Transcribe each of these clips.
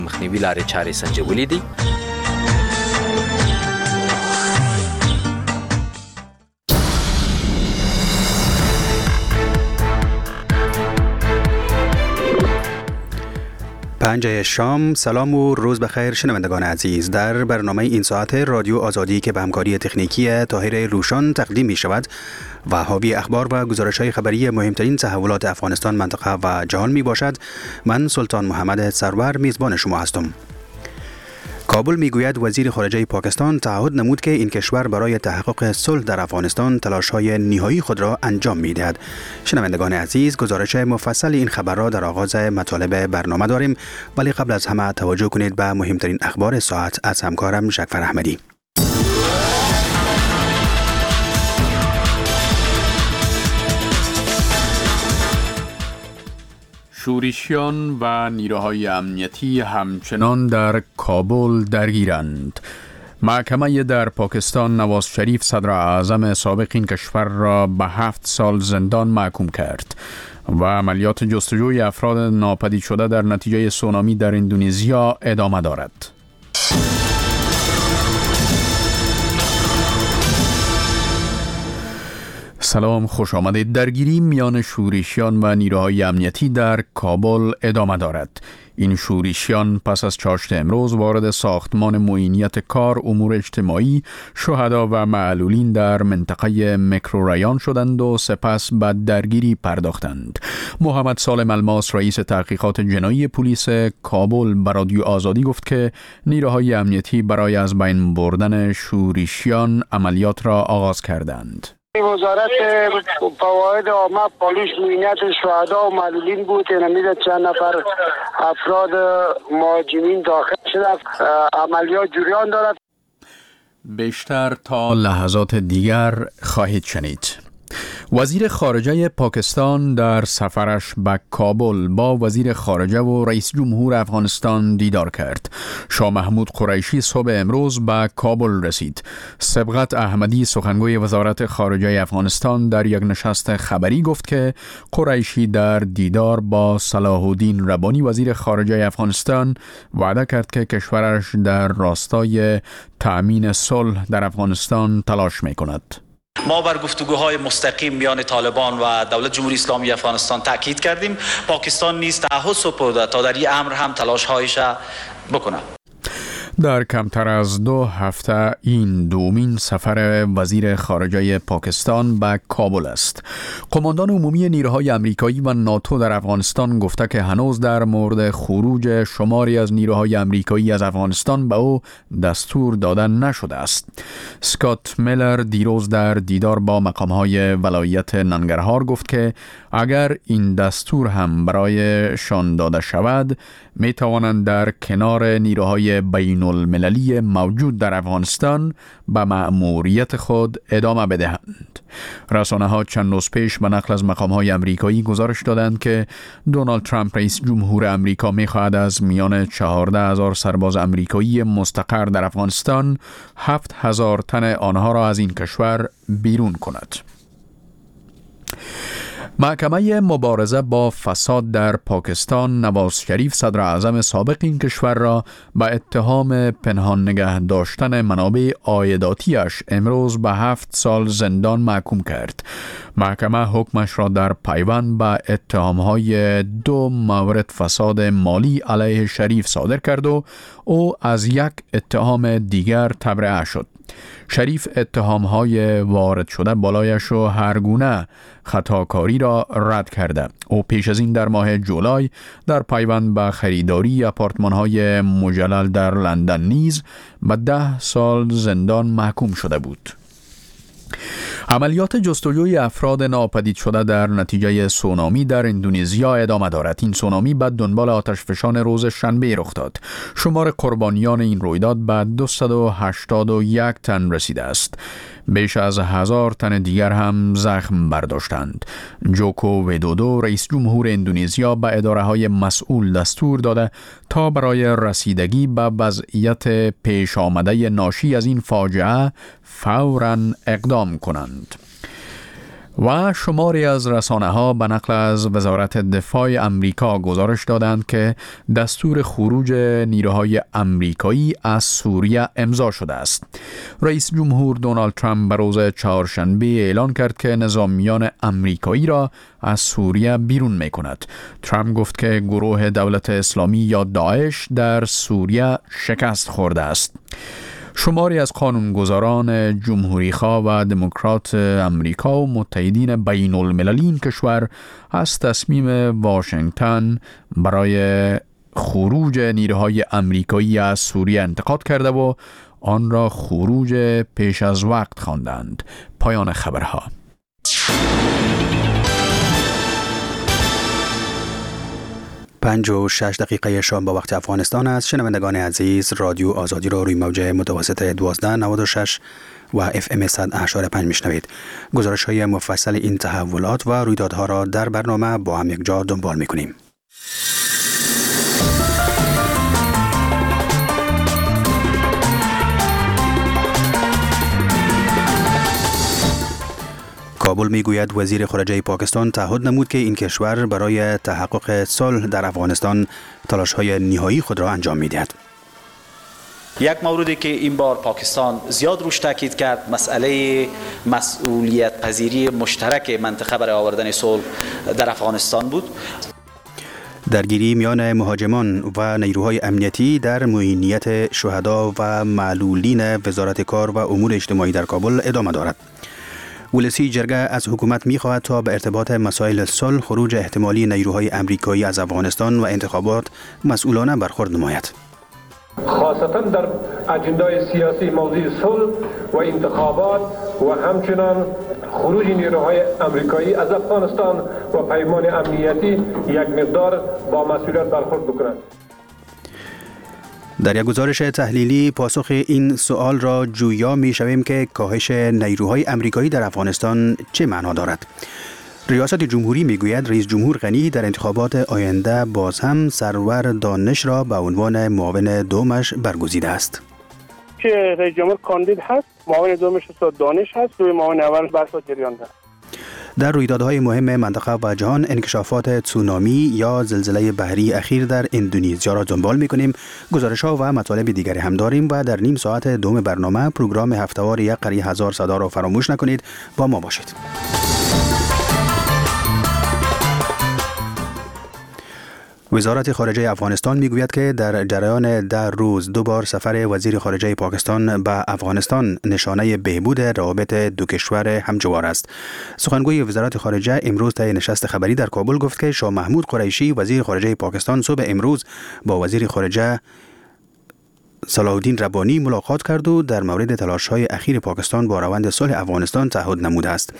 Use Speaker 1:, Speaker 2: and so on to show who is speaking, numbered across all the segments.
Speaker 1: مخنیوي لارې چارې سنجولې دي.
Speaker 2: پنجه شام، سلام و روز بخیر شنوندگان عزیز. در برنامه این ساعت رادیو آزادی که به همکاری تکنیکی طاهر روشان تقدیم می شود و حاوی اخبار و گزارش‌های خبری مهمترین تحولات افغانستان، منطقه و جهان می باشد، من سلطان محمد سرور میزبان شما هستم. کابل میگوید وزیر خارجه پاکستان تعهد نمود که این کشور برای تحقق صلح در افغانستان تلاش‌های نهایی خود را انجام می‌دهد. شنوندگان عزیز، گزارش مفصل این خبر را در آغاز مطالب برنامه داریم، ولی قبل از همه توجه کنید به مهمترین اخبار ساعت از همکارم شکفر احمدی.
Speaker 3: شورشیان و نیروهای امنیتی همچنان در کابل درگیرند. محکمه در پاکستان نواز شریف صدر اعظم سابق این کشور را به 7 سال زندان محکوم کرد و عملیات جستجوی افراد ناپدید شده در نتیجه سونامی در اندونزیا ادامه دارد. سلام، خوش آمدید. درگیری میان شورشیان و نیروهای امنیتی در کابل ادامه دارد. این شورشیان پس از چاشت امروز وارد ساختمان معینیت کار امور اجتماعی شهدا و معلولین در منطقه میکروریان شدند و سپس به درگیری پرداختند. محمد سالم الماس، رئیس تحقیقات جنایی پلیس کابل، به رادیو آزادی گفت که نیروهای امنیتی برای از بین بردن شورشیان عملیات را آغاز کردند.
Speaker 4: وزارت فواید عامه پالیس معینیت شهدا و معلولین بود. نمیده چند نفر افراد مهاجمین داخل شده. عملیات جریان دارد.
Speaker 3: بیشتر تا لحظات دیگر خواهید شنید. وزیر خارجه پاکستان در سفرش به کابل با وزیر خارجه و رئیس جمهور افغانستان دیدار کرد. شاه محمود قریشی صبح امروز به کابل رسید. سبقت احمدی، سخنگوی وزارت خارجه افغانستان، در یک نشست خبری گفت که قریشی در دیدار با صلاح الدین ربانی وزیر خارجه افغانستان وعده کرد که کشورش در راستای تأمین صلح در افغانستان تلاش می‌کند.
Speaker 5: ما بر گفتگوهای مستقیم میان طالبان و دولت جمهوری اسلامی افغانستان تاکید کردیم. پاکستان نیز تعهد سپرده تا در این امر هم تلاش‌هایش بکنه.
Speaker 3: در کمتر از 2 هفته این دومین سفر وزیر خارجه پاکستان به کابل است. قماندان عمومی نیروهای امریکایی و ناتو در افغانستان گفته که هنوز در مورد خروج شماری از نیروهای امریکایی از افغانستان به او دستور داده نشده است. اسکات میلر دیروز در دیدار با مقامهای ولایت ننگرهار گفت که اگر این دستور هم برایشان داده شود، می توانند در کنار نیروهای بین المللی موجود در افغانستان به مأموریت خود ادامه بدهند. رسانه ها چند روز پیش به نقل از مقام های امریکایی گزارش دادند که دونالد ترامپ رئیس جمهور امریکا می خواهد از میان 14,000 سرباز امریکایی مستقر در افغانستان 7,000 تن آنها را از این کشور بیرون کند. محکمه مبارزه با فساد در پاکستان نواز شریف صدر اعظم سابق این کشور را به اتهام پنهان نگه داشتن منابع عایداتیش امروز به 7 سال زندان محکوم کرد. محکمه حکمش را در پیوند به اتهامهای 2 مورد فساد مالی علیه شریف صادر کرد و او از یک اتهام دیگر تبرئه شد. شریف اتهامهای وارد شده بالایش و هر گونه خطاکاری را رد کرده. او پیش از این در ماه جولای در پیوند به خریداری آپارتمان‌های مجلل در لندن نیز به 10 سال زندان محکوم شده بود. عملیات جستجوی افراد ناپدید شده در نتیجه سونامی در اندونزیا ادامه دارد. این سونامی بعد دنبال آتشفشان روز شنبه رخ داد. شمار قربانیان این رویداد به 281 تن رسیده است. بیش از 1000 تن دیگر هم زخم برداشتند. جوکو ویدودو، رئیس جمهور اندونزیا، به اداره‌های مسئول دستور داده تا برای رسیدگی به وضعیت پیش آمده ناشی از این فاجعه فوراً اقدام کنند. و شماری از رسانه‌ها به نقل از وزارت دفاع امریکا گزارش دادند که دستور خروج نیروهای امریکایی از سوریه امضا شده است. رئیس جمهور دونالد ترامپ به روز چهارشنبه اعلان کرد که نظامیان امریکایی را از سوریه بیرون می‌کند. ترامپ گفت که گروه دولت اسلامی یا داعش در سوریه شکست خورده است. شماری از قانونگذاران جمهوری‌خواه و دموکرات امریکا و متحدین بین المللی این کشور از تصمیم واشنگتن برای خروج نیروهای امریکایی از سوریه انتقاد کرده و آن را خروج پیش از وقت خواندند. پایان خبرها.
Speaker 2: 5:06 دقیقه شام با وقت افغانستان است. شنوندگان عزیز، رادیو آزادی را روی موج متوسط 1296 و FM 100.5 میشنوید. گزارش های مفصل این تحولات و رویدادها را در برنامه با هم یک جا دنبال میکنیم. کابل میگوید وزیر خارجه پاکستان تعهد نمود که این کشور برای تحقق صلح در افغانستان تلاش‌های نهایی خود را انجام می‌دهد.
Speaker 5: یک موردی که این بار پاکستان زیاد روش تاکید کرد مسئله مسئولیت پذیری مشترک منطقه برای آوردن صلح در افغانستان بود.
Speaker 2: درگیری میان مهاجمان و نیروهای امنیتی در معینیت شهدا و معلولین وزارت کار و امور اجتماعی در کابل ادامه دارد. ولسی جرگه از حکومت می‌خواهد تا به ارتباط مسائل صلح، خروج احتمالی نیروهای امریکایی از افغانستان و انتخابات مسئولانه برخورد نماید.
Speaker 6: خاصتا در اجندای سیاسی موضوع صلح و انتخابات و همچنان خروج نیروهای امریکایی از افغانستان و پیمان امنیتی یک مقدار با مسئولیت برخورد بکنند.
Speaker 2: در یک گزارش تحلیلی پاسخ این سوال را جویا می شویم که کاهش نیروهای امریکایی در افغانستان چه معنا دارد. ریاست جمهوری می گوید رئیس جمهور غنی در انتخابات آینده باز هم سرور دانش را به عنوان معاون دومش برگزیده است.
Speaker 4: که رئیس جمهور کاندید هست، معاون دومش دانش هست، روی معاون اول بحث جریان دارد.
Speaker 2: در رویدادهای مهم منطقه و جهان انکشافات تسونامی یا زلزله بحری اخیر در اندونزیا را دنبال می‌کنیم. گزارش‌ها و مطالب دیگری هم داریم و در نیم ساعت دوم برنامه پروگرام هفته‌وار یک قری هزار صدا را فراموش نکنید. با ما باشید. وزارت خارجه افغانستان میگوید که در جریان 10 روز 2 بار سفر وزیر خارجه پاکستان به افغانستان نشانه بهبود روابط دو کشور همجوار است. سخنگوی وزارت خارجه امروز طی نشست خبری در کابل گفت که شاه محمود قریشی وزیر خارجه پاکستان صبح امروز با وزیر خارجه صلاح الدین ربانی ملاقات کرد و در مورد تلاش‌های اخیر پاکستان با روند صلح افغانستان تعهد نموده است.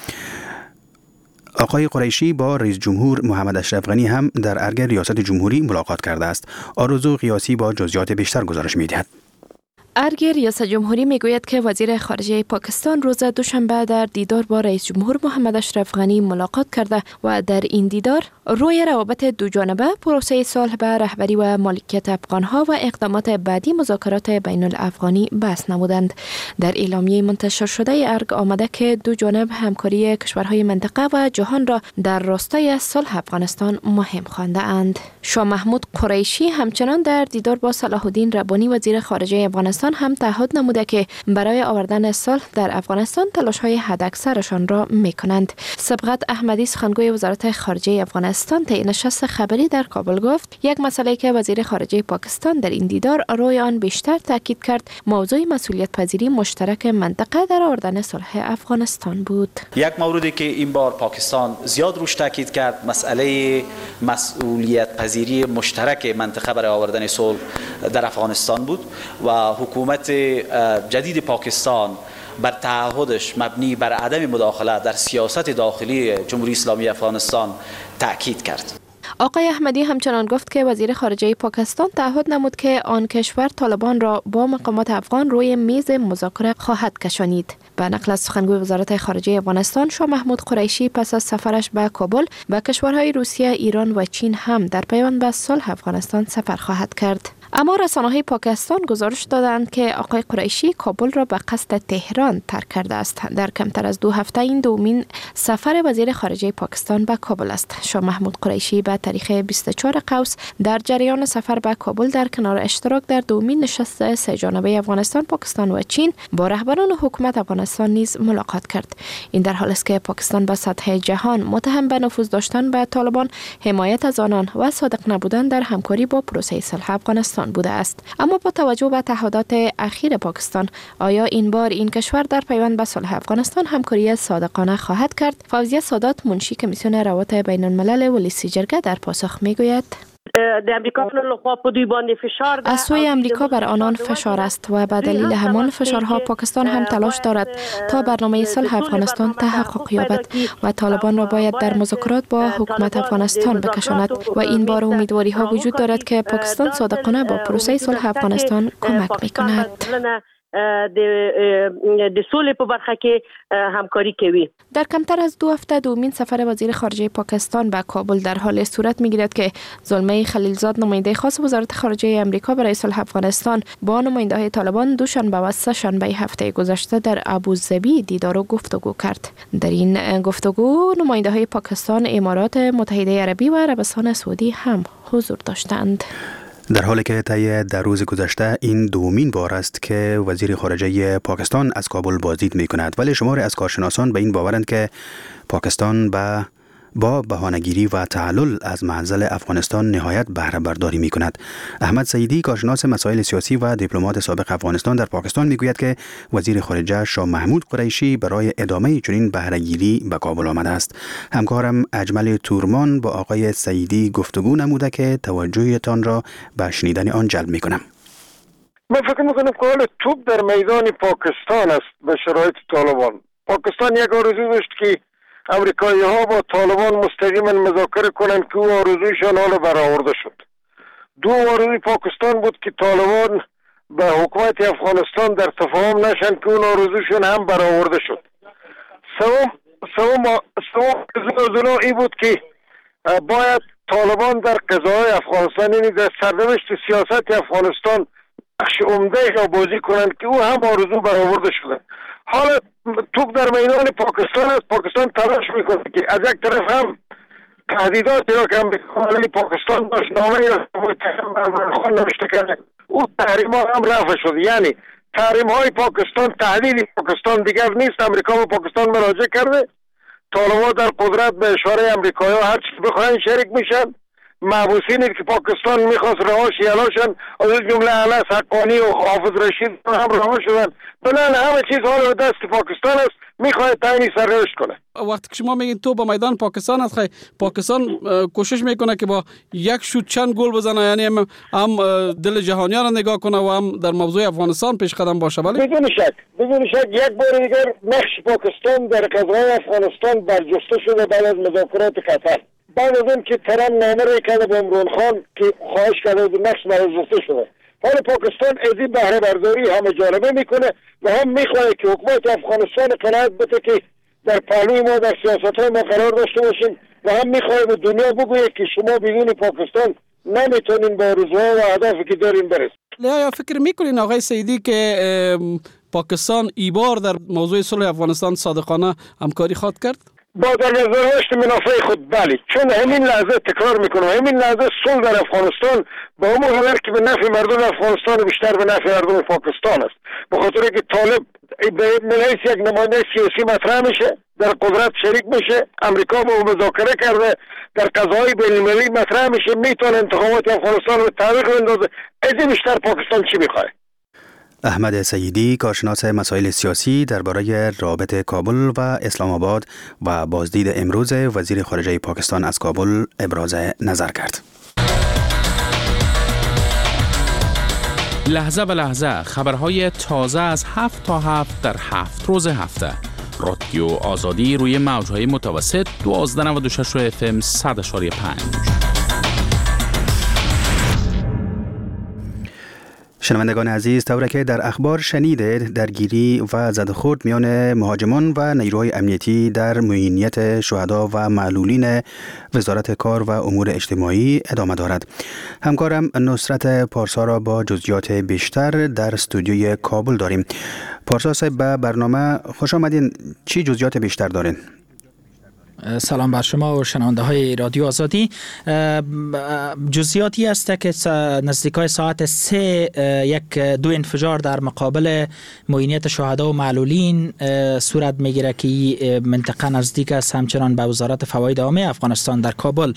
Speaker 2: آقای قریشی با رئیس جمهور محمد اشرف غنی هم در ارگ ریاست جمهوری ملاقات کرده است. آرزو قیاسی با جزئیات بیشتر گزارش می‌دهد.
Speaker 7: ارگ ریاست جمهوری میگوید که وزیر خارجه پاکستان روز دوشنبه در دیدار با رئیس جمهور محمد اشرف غنی ملاقات کرده و در این دیدار روی روابط دو جانبه، پروسه صلح به رهبری و مالکیت افغانها و اقدامات بعدی مذاکرات بین الافغانی بحث نمودند. در اعلامیه منتشر شده ارگ آمده که دو جانب همکاری کشورهای منطقه و جهان را در راستای صلح افغانستان مهم خوانده اند. شاه محمود قریشی همچنان در دیدار با صلاح الدین ربانی وزیر خارجه افغانستان هم تعهد نموده که برای آوردن صلح در افغانستان تلاش‌های حداکثرشان را می‌کنند. سبقت احمدی سخنگوی وزارت خارجه افغانستان طی نشست خبری در کابل گفت یک مسئله که وزیر خارجه پاکستان در این دیدار روی آن بیشتر تاکید کرد موضوع مسئولیت پذیری مشترک منطقه در آوردن صلح افغانستان بود.
Speaker 5: یک موردی که این بار پاکستان زیاد روش تاکید کرد مسئله مسئولیت پذیری مشترک منطقه برای آوردن صلح در افغانستان بود و حکومت جدید پاکستان بر تعهدش مبنی بر عدم مداخله در سیاست داخلی جمهوری اسلامی افغانستان تأکید کرد.
Speaker 7: آقای احمدی همچنان گفت که وزیر خارجه پاکستان تعهد نمود که آن کشور طالبان را با مقامات افغان روی میز مذاکره خواهد کشانید. به نقل از سخنگوی وزارت خارجه افغانستان شاه محمود قریشی پس از سفرش به کابل به کشورهای روسیه، ایران و چین هم در پیوند به صلح افغانستان سفر خواهد کرد. اما رسانه‌های پاکستان گزارش دادند که آقای قریشی کابل را به قصد تهران ترک کرده است. در کمتر از 2 هفته این دومین سفر وزیر خارجه پاکستان به کابل است. شاه محمود قریشی به تاریخ 24 قوس در جریان سفر به کابل در کنار اشتراک در دومین نشست 3 جانبه افغانستان، پاکستان و چین با رهبران حکومت افغانستان نیز ملاقات کرد. این در حالی است که پاکستان به سطح جهان متهم به نفوذ داشتن به طالبان، حمایت از آنان و صادق نبودن در همکاری با پروسه صلح افغانستان بوده است. اما با توجه به تعهدات اخیر پاکستان، آیا این بار این کشور در پیوند به صلح افغانستان همکاری صادقانه خواهد کرد؟ فوزیه سادات، منشی کمیسیون روابط بین الملل ولیسی جرگه، در پاسخ میگوید از سوی امریکا بر آنان فشار است و به دلیل همان فشارها پاکستان هم تلاش دارد تا برنامه صلح افغانستان تحقق یابد و طالبان را باید در مذاکرات با حکومت افغانستان بکشاند و این بار امیدواری ها وجود دارد که پاکستان صادقانه با پروسه صلح افغانستان کمک میکند.
Speaker 8: د سولې په برخه کې همکاری کوي.
Speaker 7: در کمتر از 2 هفته دومین سفر وزیر خارجه پاکستان به کابل در حال صورت میگیرد که زلمه خلیلزاد، نماینده خاص وزارت خارجه آمریکا برای صلح افغانستان، با نماینده‌های طالبان دوشنبه و سه‌شنبه هفته گذشته در ابوظبی دیدار و گفتگو کرد. در این گفتگو نماینده‌های پاکستان، امارات متحده عربی و عربستان سعودی هم حضور داشتند.
Speaker 2: در حالی که طی در روز گذشته این دومین بار است که وزیر خارجه پاکستان از کابل بازدید می کند، ولی شماری از کارشناسان به این باورند که پاکستان با بهانه‌گیری و تعلل از منزل افغانستان نهایت بهره برداری می کند. احمد سعیدی، کارشناس مسائل سیاسی و دیپلمات سابق افغانستان در پاکستان، می گوید که وزیر خارجه شاه محمود قریشی برای ادامه چنین بهره‌گیری به کابل آمده است. همکارم اجمل تورمان با آقای سعیدی گفتگو نموده که توجهتان را به شنیدن آن جلب می کنم.
Speaker 4: من فکر میکنم که حال توپ در میدان پاکستان است به شرایط طالبان. پاکستان یک آرزو داشت که امریکایی ها با طالبان مستقیما مذاکره کنند که او آرزویشان حالا برآورده شد. دو آرزوی پاکستان بود که طالبان به حکومت افغانستان در تفاهم نشن که اون آرزویشان هم برآورده شد. سوم آرزو ای بود که باید طالبان در قضای افغانستان، یعنی در سرنوشت سیاست افغانستان، بخش عمده را بازی کنند که او هم آرزو برآورده شده. حالا توپ در میدان پاکستان است. پاکستان تلاش میکنه که از یک طرف هم تهدیداتی را که امریکا علیه پاکستان داشت، نامه‌ای را متهم بر عمران خان نوشته کرده، او تحریم ها هم رفع شد. یعنی تحریم های پاکستان تهدید پاکستان دیگر نیست. امریکا به پاکستان مراجعه کرده، طالبان در قدرت به اشاره امریکایی ها هر چی بخواین شریک میشن. محبوسینی که پاکستان میخواست رهاش یلاشن، از جمله علس حقانی و حافظ رشید هم رها شدن. بلان همه چیز حال دست پاکستان است، میخواد تعیین سرنوشت کنه.
Speaker 9: وقتی که شما میگین تو با میدان پاکستان است، پاکستان کوشش میکنه که با یک شوت چند گل بزنه، یعنی هم دل جهانیان را نگاه کنه و هم در موضوع افغانستان پیش قدم باشه. ولی
Speaker 4: بدون شک یک بار دیگر نقش پاکستان در قضیه افغانستان برجسته شده بعد از مذاکرات قطر. بعد از اون که ترام نامه را کرده به عمران خان که خواهش کرده بود نقش برجسته شده. حالا پاکستان از این بهره برداری همه جانبه میکنه و هم میخواد که حکومت افغانستان قناعت بده که در پهلوی ما در سیاست‌های ما قرار داشته باشیم و هم میخواد به دنیا بگویه که شما بدون پاکستان نمیتونین به آرزوها و اهدافی که دارین برسید.
Speaker 9: یا فکر میکنین آقای سعیدی که پاکستان ای بار در موضوع صلح افغانستان صادقانه همکاری خواهد کرد؟
Speaker 4: با در نظر داشت منافع خود بله، چون همین لحظه تکرار میکنم، همین لحظه صلح در افغانستان با اون حالت که به نفع مردم افغانستان بیشتر به نفع مردم پاکستان است. به خاطر که طالب به ملایس یک نماینده سیاسی مطرح میشه، در قدرت شریک میشه، امریکا با مذاکره کرده، در قضای بین المللی مطرح میشه، میتونه انتخابات افغانستان رو تعویق بندازه. از بیشتر پاکستان چی میخواد؟
Speaker 2: احمد سعیدی، کارشناس مسائل سیاسی، درباره رابطه کابل و اسلام آباد و بازدید امروز وزیر خارجه پاکستان از کابل ابراز نظر کرد.
Speaker 10: لحظه به لحظه خبرهای تازه از 7 تا 7 در 7 روز هفته. رادیو آزادی روی موجهای متوسط 1296 FM 100.5.
Speaker 2: شنوندگان عزیز، طوری که در اخبار شنیدید، درگیری و زدخورد میان مهاجمان و نیروهای امنیتی در معینیت شهدا و معلولین وزارت کار و امور اجتماعی ادامه دارد. همکارم نصرت پارسا را با جزئیات بیشتر در استودیوی کابل داریم. پارسا صاحب، به برنامه خوش آمدین. چی جزئیات بیشتر دارین؟
Speaker 11: سلام بر شما و شنونده های رادیو آزادی. جزئیاتی است که نزدیکای ساعت 3 دو انفجار در مقابل معینیت شهدا و معلولین صورت میگیره که منطقه نزدیک است همچنان به وزارت فواید عامه افغانستان در کابل.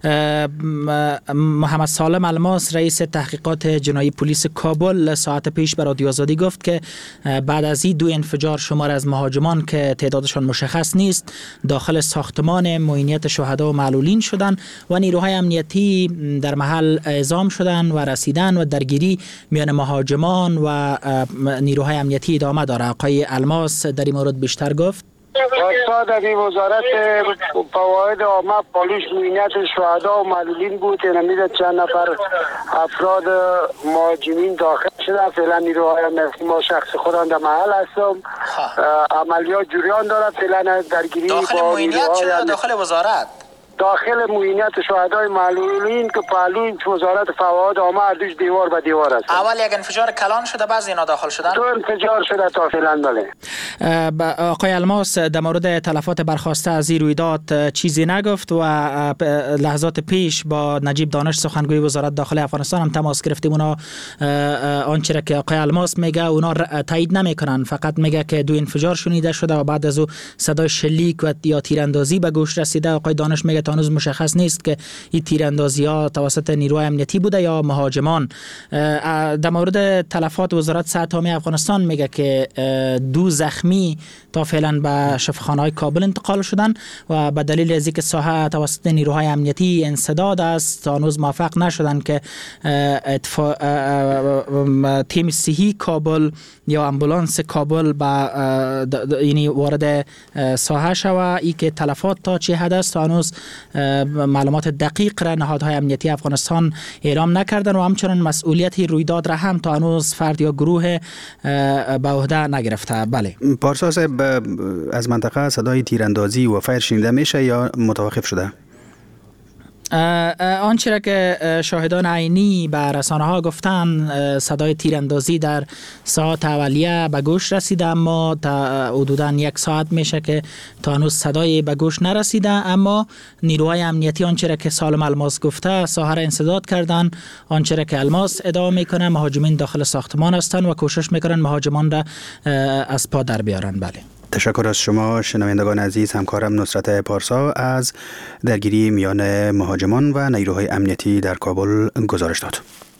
Speaker 11: محمد سالم الماس رئیس تحقیقات جنایی پلیس کابل ساعت پیش به رادیو آزادی گفت که بعد از این دو انفجار شمار از مهاجمان که تعدادشان مشخص نیست داخل ساختمان معینیت شهدا و معلولین شدند و نیروهای امنیتی در محل اعزام شدند و رسیدن و درگیری میان مهاجمان و نیروهای امنیتی ادامه داره. آقای الماس در این مورد بیشتر گفت.
Speaker 4: در وزارت فواید عامه پالیش معینیت شهدا و معلولین بود. نمیده چند نفر افراد مهاجمین داخل شده. فعلا نیروهای امنیتی ما شخص خودم در محل هستم. عملیات جریان داره. فعلا درگیری
Speaker 11: داخل معینیت شده داخل وزارت،
Speaker 4: داخل معینیت شهدای معلولین که پهلوی وزارت فواید عامه هر دوش دیوار به دیوار است.
Speaker 11: اول یک انفجار کلان شده، بعضی اینا داخل شدن.
Speaker 4: دو انفجار شده تا فعلا. بله.
Speaker 11: آقای الماس در مورد تلفات برخواسته از این رویداد چیزی نگفت و لحظات پیش با نجیب دانش سخنگوی وزارت داخلی افغانستان هم تماس گرفتیم. اونا آنچه که آقای الماس میگه اونا تایید نمیکنن، فقط میگه که دو انفجار شنیده شده و بعد از او صدای شلیک و یا تیراندازی به گوش رسیده. آقای دانش میگه تا هنوز مشخص نیست که این تیراندازی‌ها توسط نیروهای امنیتی بوده یا مهاجمان. در مورد تلفات وزارت صحت عامه افغانستان میگه که دو زخمی تا فعلا به شفاخانه‌های کابل انتقال شدن و به دلیل از اینکه ساحه توسط نیروهای امنیتی انسداد است تا هنوز موفق نشدن که تیم صحی کابل یا امبولانس کابل یعنی وارد ساحه شوه. ای که تلفات تا چه حد است تا هنوز معلومات دقیق را نهادهای امنیتی افغانستان اعلام نکردن و همچنان مسئولیت رویداد را هم تا هنوز فرد یا گروه به عهده نگرفته. بله.
Speaker 2: پارسا صاحب، از منطقه صدای تیراندازی و فایر شنیده میشه یا متوقف شده؟
Speaker 11: آنچه که شاهدان عینی به رسانه ها گفتن صدای تیراندازی در ساعت اولیه به گوش رسیده، اما تا حدوداً 1 ساعت میشه که تا هنوز صدای به گوش نرسیده. اما نیروهای امنیتی آنچه که سالم الماس گفته ساحه را انسداد کردن. آنچه که الماس ادعا میکنه مهاجمین داخل ساختمان هستند و کوشش میکنن مهاجمان را از پا در بیارن. بله.
Speaker 2: تشکر از شما شنوندگان عزیز. همکارم نصرت پارسا از درگیری میان مهاجمان و نیروهای امنیتی در کابل گزارش داد.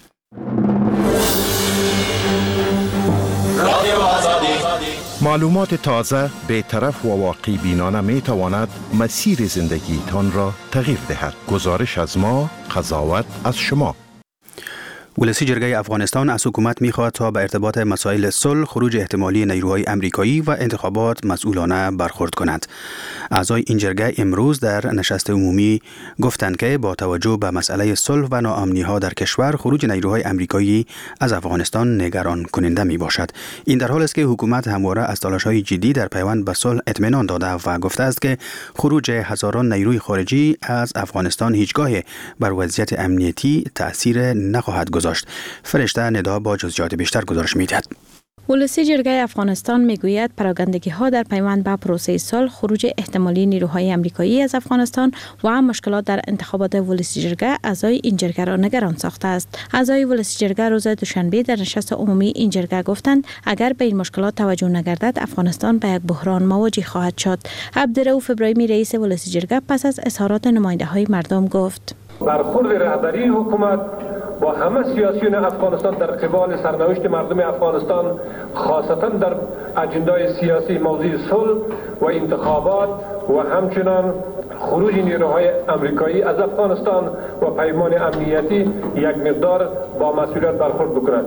Speaker 12: معلومات تازه، بی‌طرف و واقع بینانه می تواند مسیر زندگیتان را تغییر دهد. گزارش از ما، قضاوت از شما.
Speaker 2: ولسی جرگه افغانستان از حکومت می‌خواهد تا به ارتباط مسائل صلح، خروج احتمالی نیروهای امریکایی و انتخابات مسئولانه برخورد کند. اعضای این جرگه امروز در نشست عمومی گفتند که با توجه به مسئله صلح و ناامنی‌ها در کشور، خروج نیروهای امریکایی از افغانستان نگران کننده میباشد. این در حالی است که حکومت همواره از تلاش‌های جدی در پیوند به صلح اطمینان داده و گفته است که خروج هزاران نیروی خارجی از افغانستان هیچگاه بر وضعیت امنیتی تأثیر نخواهد گذاشت. فرشته ندا با جزئیات بیشتر گزارش می‌دهد.
Speaker 13: ولسی جرگه افغانستان میگوید پراگندگی ها در پیوند به پروسه صلح، خروج احتمالی نیروهای امریکایی از افغانستان و مشکلات در انتخابات ولسی جرگه اعضای این جرگه را نگران ساخته است. اعضای ولسی جرگه روز دوشنبه در نشست عمومی این جرگه گفتند اگر به این مشکلات توجه نگردد افغانستان به یک بحران مواجه خواهد شد. عبدالرؤوف ابراهیمی رئیس ولسی جرگه پس از اظهارات نماینده های مردم گفت:
Speaker 6: برخورد رهبری حکومت با همه سیاسیون افغانستان در قبال سرنوشت مردم افغانستان، خاصتا در اجندای سیاسی موضوع صلح و انتخابات و همچنان خروج نیروهای امریکایی از افغانستان و پیمان امنیتی یک مقدار با مسئولیت برخورد بکنند.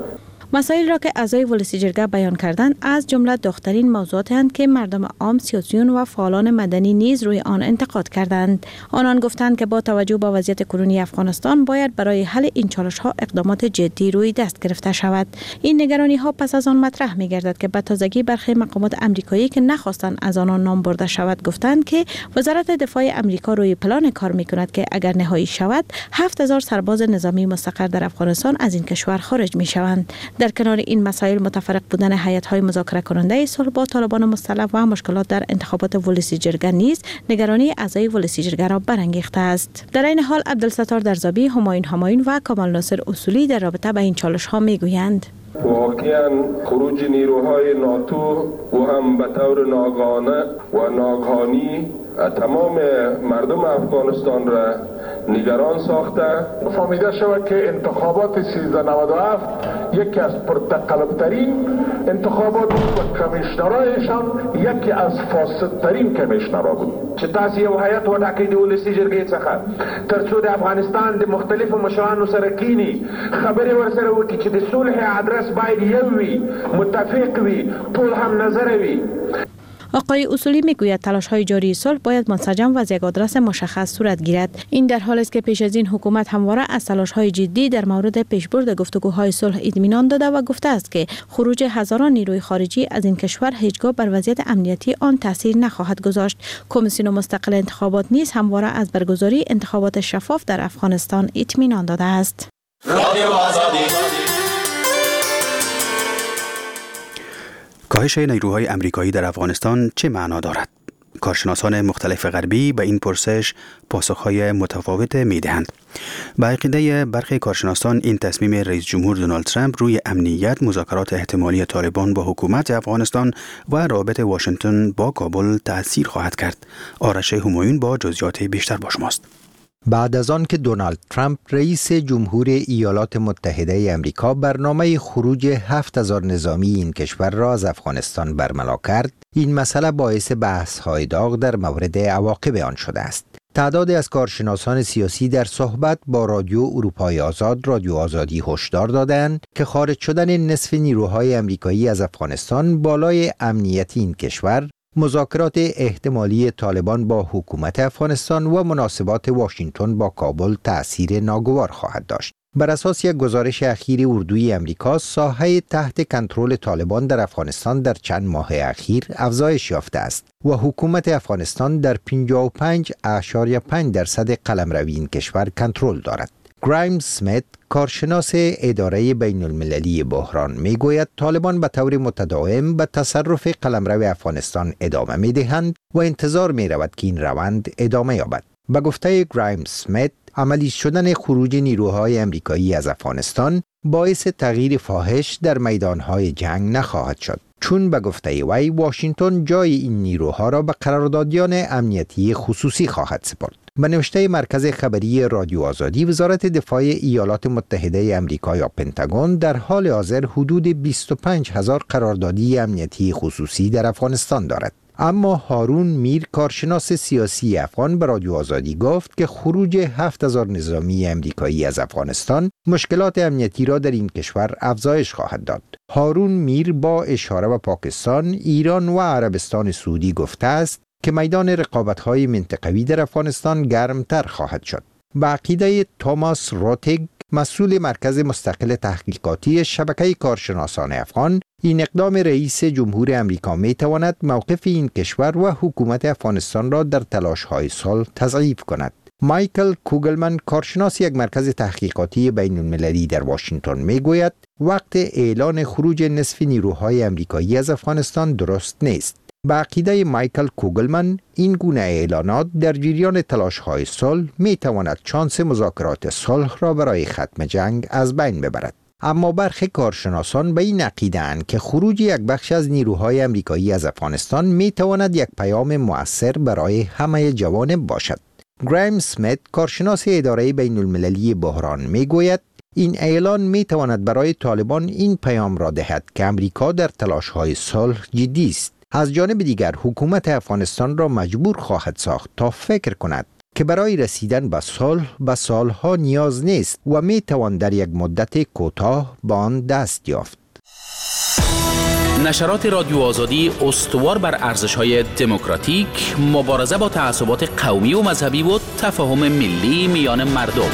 Speaker 13: مسائل را که اعضای ولسی جرگه بیان کردند از جمله داغ‌ترین موضوعاتی هستند که مردم عام، سیاسیون و فعالان مدنی نیز روی آن انتقاد کردند. آنان گفتند که با توجه به وضعیت کنونی افغانستان باید برای حل این چالش‌ها اقدامات جدی روی دست گرفته شود. این نگرانی‌ها پس از آن مطرح می‌گردد که به تازگی برخی مقامات آمریکایی که نخواستند از آنان نام برده شود گفتند که وزارت دفاع آمریکا روی پلان کار می‌کند که اگر نهایی شود 7000 سرباز نظامی مستقر در افغانستان از این کشور خارج می‌شوند. در کنار این مسائل متفرق بودن هیئت‌های مذاکره کننده صلح با طالبان مسلح و مشکلات در انتخابات ولسی جرگه نیز نگرانی اعضای ولسی جرگه را برانگیخته است. در این حال عبدالستار درزابی، همایون همایون و کمال ناصر اصولی در رابطه با این چالش‌ها میگویند:
Speaker 6: واقعاً خروج نیروهای ناتو و هم به طور ناگهانه و ناگهانی تمام مردم افغانستان را نگران ساخته. فهمیده شود که انتخابات 1397 یکی از پرتقلب‌ترین انتخابات بود و کمیشنرایشان یکی از فاسدترین کمیشنرها بود. چې تاسو یو هیئت وټاکئ د ولسي جرګې څخه تر څو د افغانستان د مختلفو مشرانو سره کینی خبرې ورسره وکړي چې د صلح ادرس باید یو وي، متفق وي، ټول هم نظر وي.
Speaker 13: آقای اصولی میگوید تلاش‌های جاری صلح باید منسجم و از یک آدرس مشخص صورت گیرد. این در حالی است که پیش از این حکومت همواره از تلاش‌های جدی در مورد پیشبرد گفتگوهای صلح اطمینان داده و گفته است که خروج هزاران نیروی خارجی از این کشور هیچگاه بر وضعیت امنیتی آن تاثیر نخواهد گذاشت. کمیسیون مستقل انتخابات نیز همواره از برگزاری انتخابات شفاف در افغانستان اطمینان داده است.
Speaker 2: کاهش نیروهای امریکایی در افغانستان چه معنا دارد؟ کارشناسان مختلف غربی به این پرسش پاسخهای متفاوت می‌دهند. به عقیده برخی کارشناسان این تصمیم رئیس جمهور دونالد ترامپ روی امنیت، مذاکرات احتمالی طالبان با حکومت افغانستان و رابطه واشنگتن با کابل تأثیر خواهد کرد. آرش همایون با جزئیات بیشتر با شماست.
Speaker 14: بعد از آن که دونالد ترامپ رئیس جمهور ایالات متحده آمریکا برنامه خروج 7000 نظامی این کشور را از افغانستان برملا کرد، این مسئله باعث بحث‌های داغ در مورد عواقب آن شده است. تعدادی از کارشناسان سیاسی در صحبت با رادیو اروپای آزاد، رادیو آزادی هشدار دادند که خارج شدن نصف نیروهای آمریکایی از افغانستان بالای امنیت این کشور، مذاکرات احتمالی طالبان با حکومت افغانستان و مناسبات واشنگتن با کابل تأثیر ناگوار خواهد داشت. بر اساس یک گزارش اخیر اردوی آمریکا، ساحه تحت کنترل طالبان در افغانستان در چند ماه اخیر افزایش یافته است و حکومت افغانستان در 55.5% قلمرو این کشور کنترل دارد. گرایم سمیت، کارشناس اداره بین المللی بحران، میگوید طالبان به طور متداوم به تصرف قلمرو افغانستان ادامه میدهند و انتظار می رود که این روند ادامه یابد. به گفته گرایم سمیت، عملی شدن خروج نیروهای آمریکایی از افغانستان باعث تغییر فاحش در میدانهای جنگ نخواهد شد، چون به گفته وی واشنگتن جای این نیروها را به قراردادیان امنیتی خصوصی خواهد سپرد. به نوشته مرکز خبری رادیو آزادی، وزارت دفاع ایالات متحده آمریکا یا پنتاگون در حال حاضر حدود 25000 قراردادی امنیتی خصوصی در افغانستان دارد. اما هارون میر، کارشناس سیاسی افغان، به رادیو آزادی گفت که خروج 7000 نظامی آمریکایی از افغانستان مشکلات امنیتی را در این کشور افزایش خواهد داد. هارون میر با اشاره به پاکستان، ایران و عربستان سعودی گفته است که میدان رقابت‌های منطقوی در افغانستان گرمتر خواهد شد. به عقیده توماس روتیگ، مسئول مرکز مستقل تحقیقاتی شبکه کارشناسان افغان، این اقدام رئیس جمهور آمریکا می‌تواند موقف این کشور و حکومت افغانستان را در تلاش‌های صلح تضعیف کند. مایکل کوگلمن، کارشناس یک مرکز تحقیقاتی بین المللی در واشنگتن، میگوید وقت اعلان خروج نصف نیروهای آمریکایی از افغانستان درست نیست. به عقیده مایکل کوگلمن، این گونه اعلانات در جریان تلاش‌های صلح می‌تواند شانس مذاکرات صلح را برای ختم جنگ از بین ببرد. اما برخی کارشناسان به این عقیده‌اند که خروج یک بخش از نیروهای آمریکایی از افغانستان می‌تواند یک پیام مؤثر برای همه جوانب باشد. گرایم سمیت، کارشناس اداره بین المللی بحران، میگوید این اعلان می‌تواند برای طالبان این پیام را دهد که امریکا در تلاش‌های صلح جدی است. از جانب دیگر حکومت افغانستان را مجبور خواهد ساخت تا فکر کند که برای رسیدن به صلح به سالها نیاز نیست و می توان در یک مدت کوتاه به آن دست یافت.
Speaker 10: نشرات رادیو آزادی استوار بر ارزش‌های دموکراتیک، مبارزه با تعصبات قومی و مذهبی و تفاهم ملی میان مردم.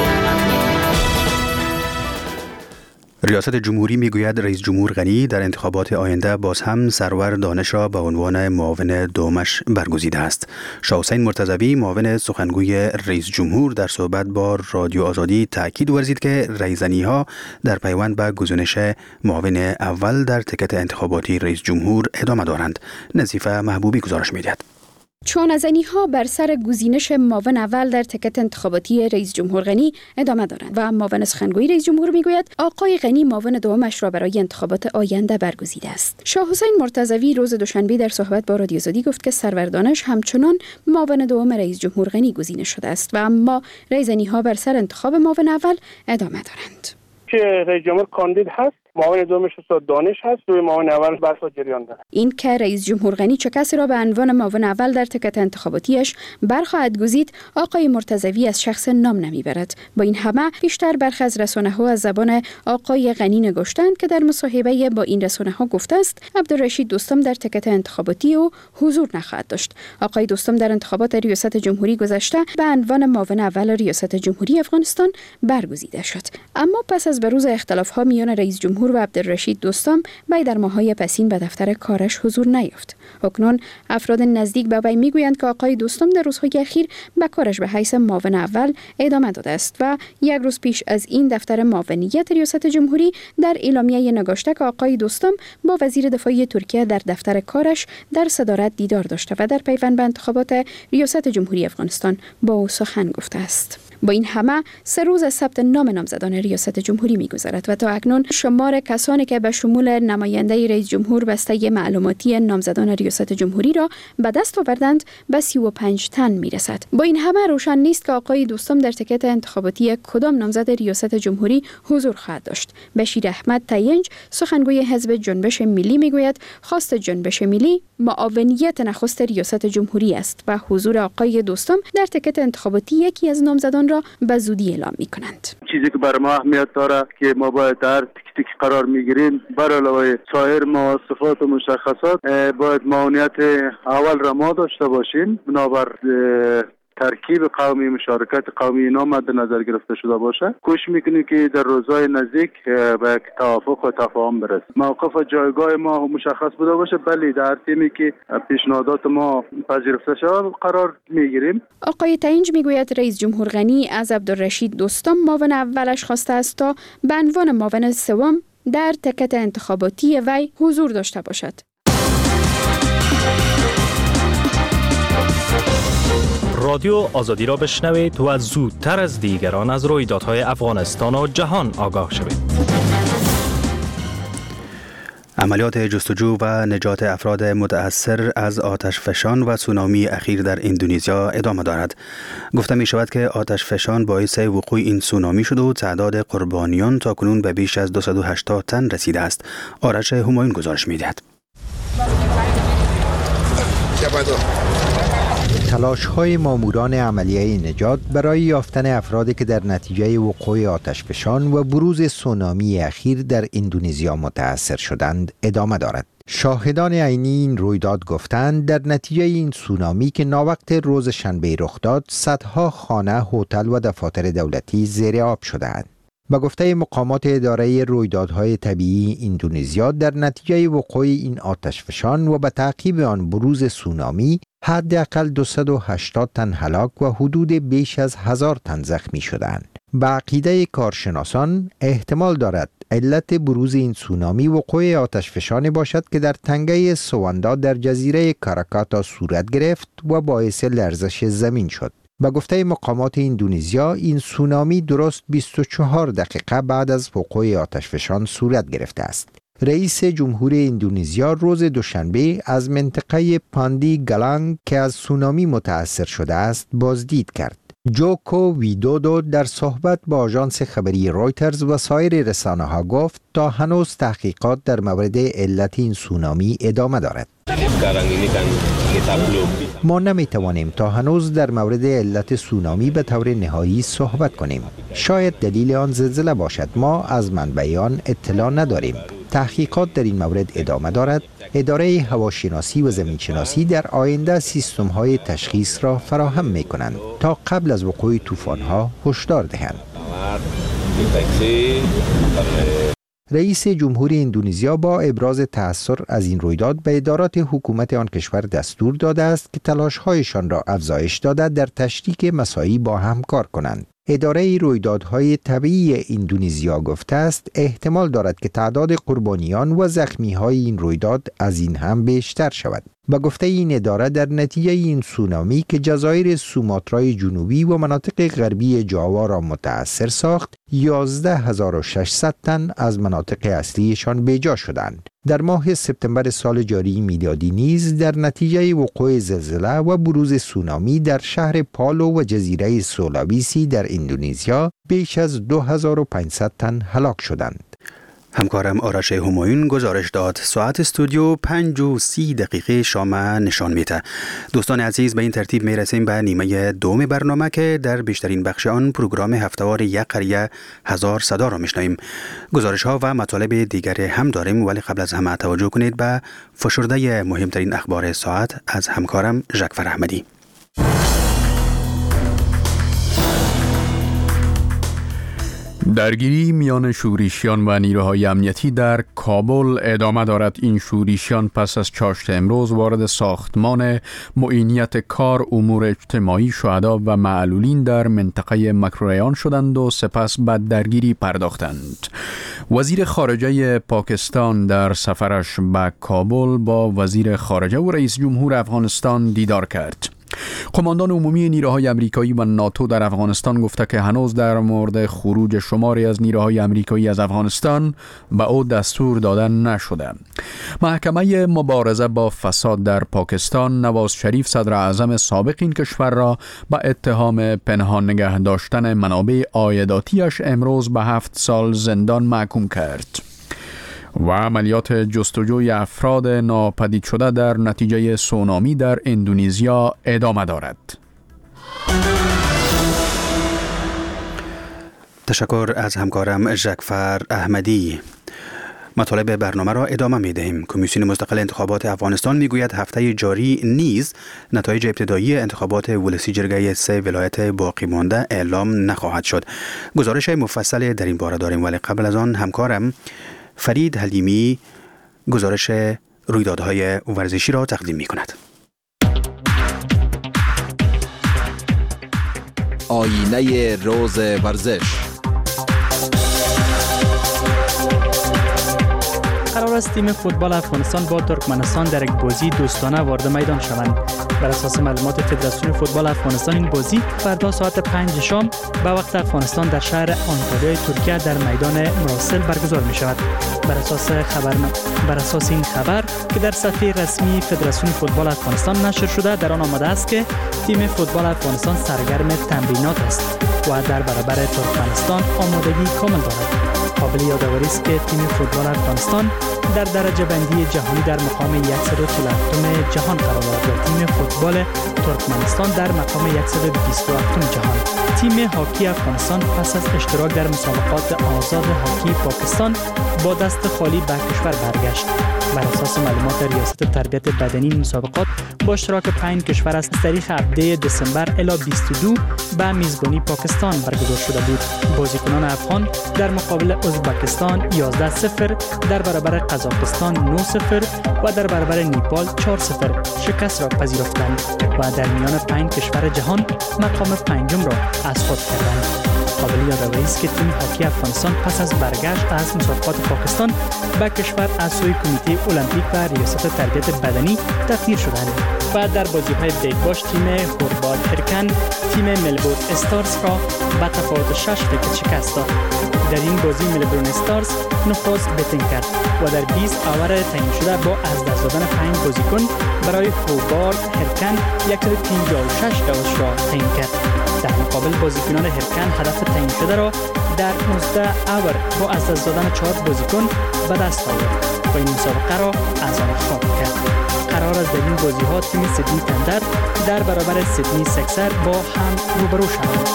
Speaker 2: ریاست جمهوری میگوید رئیس جمهور غنی در انتخابات آینده باز هم سرور دانش را به عنوان معاون دومش برگزیده است. شاه حسین مرتضوی معاون سخنگوی رئیس جمهور در صحبت با رادیو آزادی تاکید ورزید که رایزنی‌ها در پیوند به گزینش معاون اول در تکت انتخاباتی رئیس جمهور ادامه دارند. نظیفه محبوبی گزارش می‌دهد.
Speaker 15: چانه‌زنی‌ها بر سر گزینش معاون اول در تکت انتخاباتی رئیس جمهور غنی ادامه دارند و معاون سخنگوی رئیس جمهور میگوید آقای غنی معاون دومش را برای انتخابات آینده برگزیده است. شاه حسین مرتضوی روز دوشنبه در صحبت با رادیو آزادی گفت که سرور دانش همچنان معاون دوم رئیس جمهور غنی گزینه شده است و اما رایزنی‌ها بر سر انتخاب معاون اول ادامه دارند.
Speaker 4: که رئیس جمهور کاندید هست، معاون دومش استاد دانش هست، روی معاون اول بحث جریان داره.
Speaker 15: این که رئیس جمهور غنی چه کسی را به عنوان معاون اول در تکت انتخاباتیش برخواهد گزید آقای مرتضوی از شخص نام نمیبرد. با این همه بیشتر برخی از رسانه‌ها از زبان آقای غنی نگاشتند که در مصاحبه با این رسانه‌ها گفته است عبدالرشید دوستم در تکت انتخاباتی او حضور نخواهد داشت. آقای دوستم در انتخابات ریاست جمهوری گذشته به عنوان معاون اول ریاست جمهوری افغانستان برگزیده شد، اما پس از بروز اختلاف‌ها میان رئیس جمهور و عبدالرشید دوستم وی در ماه‌های پسین به دفتر کارش حضور نیافت. اکنون افراد نزدیک به وی میگویند که آقای دوستم در روزهای اخیر به کارش به حیث معاون اول ادامه داده است و یک روز پیش از این دفتر معاونیت ریاست جمهوری در اعلامیه نگاشته که آقای دوستم با وزیر دفاعی ترکیه در دفتر کارش در صدارت دیدار داشته و در پیوند به انتخابات ریاست جمهوری افغانستان با او سخن گفته است. با این همه 3 روز از ثبت نام نامزدان ریاست جمهوری می‌گذرد و تا اکنون شمار کسانی که به شمول نماینده رئیس جمهور بسته معلوماتی نامزدان ریاست جمهوری را به دست آوردند به 35 تن میرسد. با این همه روشن نیست که آقای دوستم در تکت انتخاباتی کدام نامزد ریاست جمهوری حضور خواهد داشت. بشیر احمد تینج سخنگوی حزب جنبش ملی میگوید خواست جنبش ملی معاونیت نخست ریاست جمهوری است و حضور آقای دوستم در تکت انتخاباتی یکی از نامزدان را به زودی اعلام می‌کنند.
Speaker 16: چیزی که برای ما اهمیت داره که ما باید در تک قرار میگیریم بر علاوه سایر مواصفات و مشخصات باید معاونیت اول را ما داشته باشیم بنابر ترکیب قومی مشارکت قومی اینا مد نظر گرفته شده باشه. کوشش میکنیم که در روزهای نزدیک به توافق و تفاهم برسیم. موقف و جایگاه ما مشخص بوده باشه ولی در تیمی که پیشنهادات ما پذیرفته شود قرار میگیریم.
Speaker 15: آقای تینج میگوید رئیس جمهور غنی از عبدالرشید دوستم معاون اولش خواسته است تا به عنوان معاون سوم در تکت انتخاباتی وی حضور داشته باشد.
Speaker 17: رادیو آزادی را بشنوید و زودتر از دیگران از رویدادهای افغانستان و جهان آگاه شوید.
Speaker 2: عملیات جستجو و نجات افراد متأثر از آتشفشان و سونامی اخیر در اندونزیا ادامه دارد. گفته می شود که آتشفشان باعث وقوع این سونامی شد و تعداد قربانیان تا کنون به بیش از 280 تن رسیده است. آرش همایون گزارش می دهد.
Speaker 14: تلاش‌های ماموران عملیه نجات برای یافتن افرادی که در نتیجه وقوع آتشفشان و بروز سونامی اخیر در اندونزیا متأثر شدند ادامه دارد. شاهدان عینی این رویداد گفتند در نتیجه این سونامی که ناوقت روز شنبه رخ داد صدها خانه، هتل و دفاتر دولتی زیر آب شدند. به گفته مقامات اداره رویدادهای طبیعی اندونزیا در نتیجه وقوع این آتشفشان و به تعقیب آن بروز سونامی حداقل 280 تن هلاک و حدود بیش از 1000 تن زخمی شدند. به عقیده کارشناسان احتمال دارد علت بروز این سونامی وقوع آتشفشانی باشد که در تنگه سواندا در جزیره کاراکاتا صورت گرفت و باعث لرزش زمین شد. به گفته مقامات اندونزیا این سونامی درست 24 دقیقه بعد از وقوع آتشفشان صورت گرفته است. رئیس جمهور اندونزیا روز دوشنبه از منطقه پاندی گالانگ که از سونامی متأثر شده است بازدید کرد. جوکو ویدودو در صحبت با آژانس خبری رویترز و سایر رسانه‌ها گفت تا هنوز تحقیقات در مورد علت این سونامی ادامه دارد. ما نمیتوانیم تا هنوز در مورد علت سونامی به طور نهایی صحبت کنیم. شاید دلیل آن زلزله باشد. ما از منبع آن اطلاع نداریم. تحقیقات در این مورد ادامه دارد. اداره هواشناسی و زمینشناسی در آینده سیستم‌های تشخیص را فراهم می‌کنند تا قبل از وقوع طوفان‌ها هشدار دهند. رئیس جمهوری اندونزیا با ابراز تأثر از این رویداد به ادارات حکومت آن کشور دستور داده است که تلاش‌هایشان را افزایش داده در تشریک مساعی با هم کار کنند. اداره رویدادهای طبیعی اندونزیا گفته است احتمال دارد که تعداد قربانیان و زخمی‌های این رویداد از این هم بیشتر شود. به گفته این اداره در نتیجه این سونامی که جزایر سوماترای جنوبی و مناطق غربی جاوا را متأثر ساخت، 11600 تن از مناطق اصلیشان بیجا شدند. در ماه سپتامبر سال جاری میلادی نیز در نتیجه وقوع زلزله و بروز سونامی در شهر پالو و جزیره سولاویسی در اندونزیا بیش از 2500 تن هلاک شدند.
Speaker 2: همکارم آرش همایون گزارش داد. ساعت استودیو 5:30 شام نشان میده. دوستان عزیز، به این ترتیب میرسیم به نیمه دوم برنامه که در بیشترین بخش آن پروگرام هفتهوار یک قریه هزار صدا را میشنویم. گزارش ها و مطالب دیگر هم داریم، ولی قبل از همه توجه کنید به فشرده مهمترین اخبار ساعت از همکارم ژکفر احمدی.
Speaker 3: درگیری میان شورشیان و نیروهای امنیتی در کابل ادامه دارد. این شورشیان پس از چاشت امروز وارد ساختمان معینیت کار امور اجتماعی شهدا و معلولین در منطقه مکروریان شدند و سپس به درگیری پرداختند. وزیر خارجه پاکستان در سفرش به کابل با وزیر خارجه و رئیس جمهور افغانستان دیدار کرد. قماندان عمومی نیروهای امریکایی و ناتو در افغانستان گفته که هنوز در مورد خروج شماری از نیروهای امریکایی از افغانستان به او دستور داده نشده. محکمه مبارزه با فساد در پاکستان نواز شریف صدر اعظم سابق این کشور را به اتهام پنهان نگه داشتن منابع عایداتیش امروز به 7 سال زندان محکوم کرد. و عملیات جستجوی افراد ناپدید شده در نتیجه سونامی در اندونزیا ادامه دارد.
Speaker 2: تشکر از همکارم ژکفر احمدی. مطالب برنامه را ادامه می دهیم. کمیسیون مستقل انتخابات افغانستان می گوید هفته جاری نیز نتایج ابتدایی انتخابات ولسی جرگه 3 ولایت باقی مانده اعلام نخواهد شد. گزارش مفصل در این باره داریم، ولی قبل از آن همکارم فرید حلیمی گزارش رویدادهای ورزشی را تقدیم می کند.
Speaker 1: آینه روز ورزش.
Speaker 11: قرار است تیم فوتبال افغانستان با ترکمنستان در یک بازی دوستانه وارد میدان شوند. بر اساس معلومات فدراسیون فوتبال افغانستان این بازی فردا ساعت 5 شام به وقت افغانستان در شهر آنتالیای ترکیه در میدان مراسل برگزار می شود. بر اساس این خبر که در صفحه رسمی فدراسیون فوتبال افغانستان نشر شده، در آن آمده است که تیم فوتبال افغانستان سرگرم تمرینات است و در برابر ترکمنستان آمادگی کامل دارد. قابل یادآوری است که تیم فوتبال افغانستان در درجه بندی جهانی در مقام 147 جهان قرار دارد و تیم فوتبال ترکمنستان در مقام 127 جهان. تیم هاکی افغانستان پس از اشتراک در مسابقات آزاد هاکی پاکستان با دست خالی به کشور برگشت. بر اساس معلومات ریاست تربیت بدنی مسابقات با اشتراک 5 کشور از تاریخ 7 دسامبر الی 22 به میزبانی پاکستان برگزار شده بود. بازیکنان افغان در مقابل ازبکستان 11-0، در برابر قزاقستان 9-0 و در برابر نیپال 4-0 شکست را پذیرفتند و در میان 5 کشور جهان مقام 5 را از خود کردند. قابل یادآوری است که تیم هاکی افغانستان پس از برگشت از مسابقات پاکستان به کشور از سوی کمیته المپیک و ریاست تربیت بدنی تقدیر شدند و در بازی‌های بیگ باش تیم هورباد هرکن، تیم ملبورن استارز را به تفاوت 6 ویکت شکست داد. در این بازی ملبورن استارز نخست بتینگ کرد و در 20 اوور تعیین شده با از دست دادن 5 بازیکن برای هوبارت هرکن 156 داوش را تعیین کرد. در مقابل بازیکنان هرکن هدف تعیین شده را در 19 اوور با از دست دادن 4 بازیکن به دست آورد و این مسابقه را از آن خاک کرد. قرار است در این بازی‌ها تیم سیدنی تندر در برابر سیدنی سکسر با هم روبرو شوند.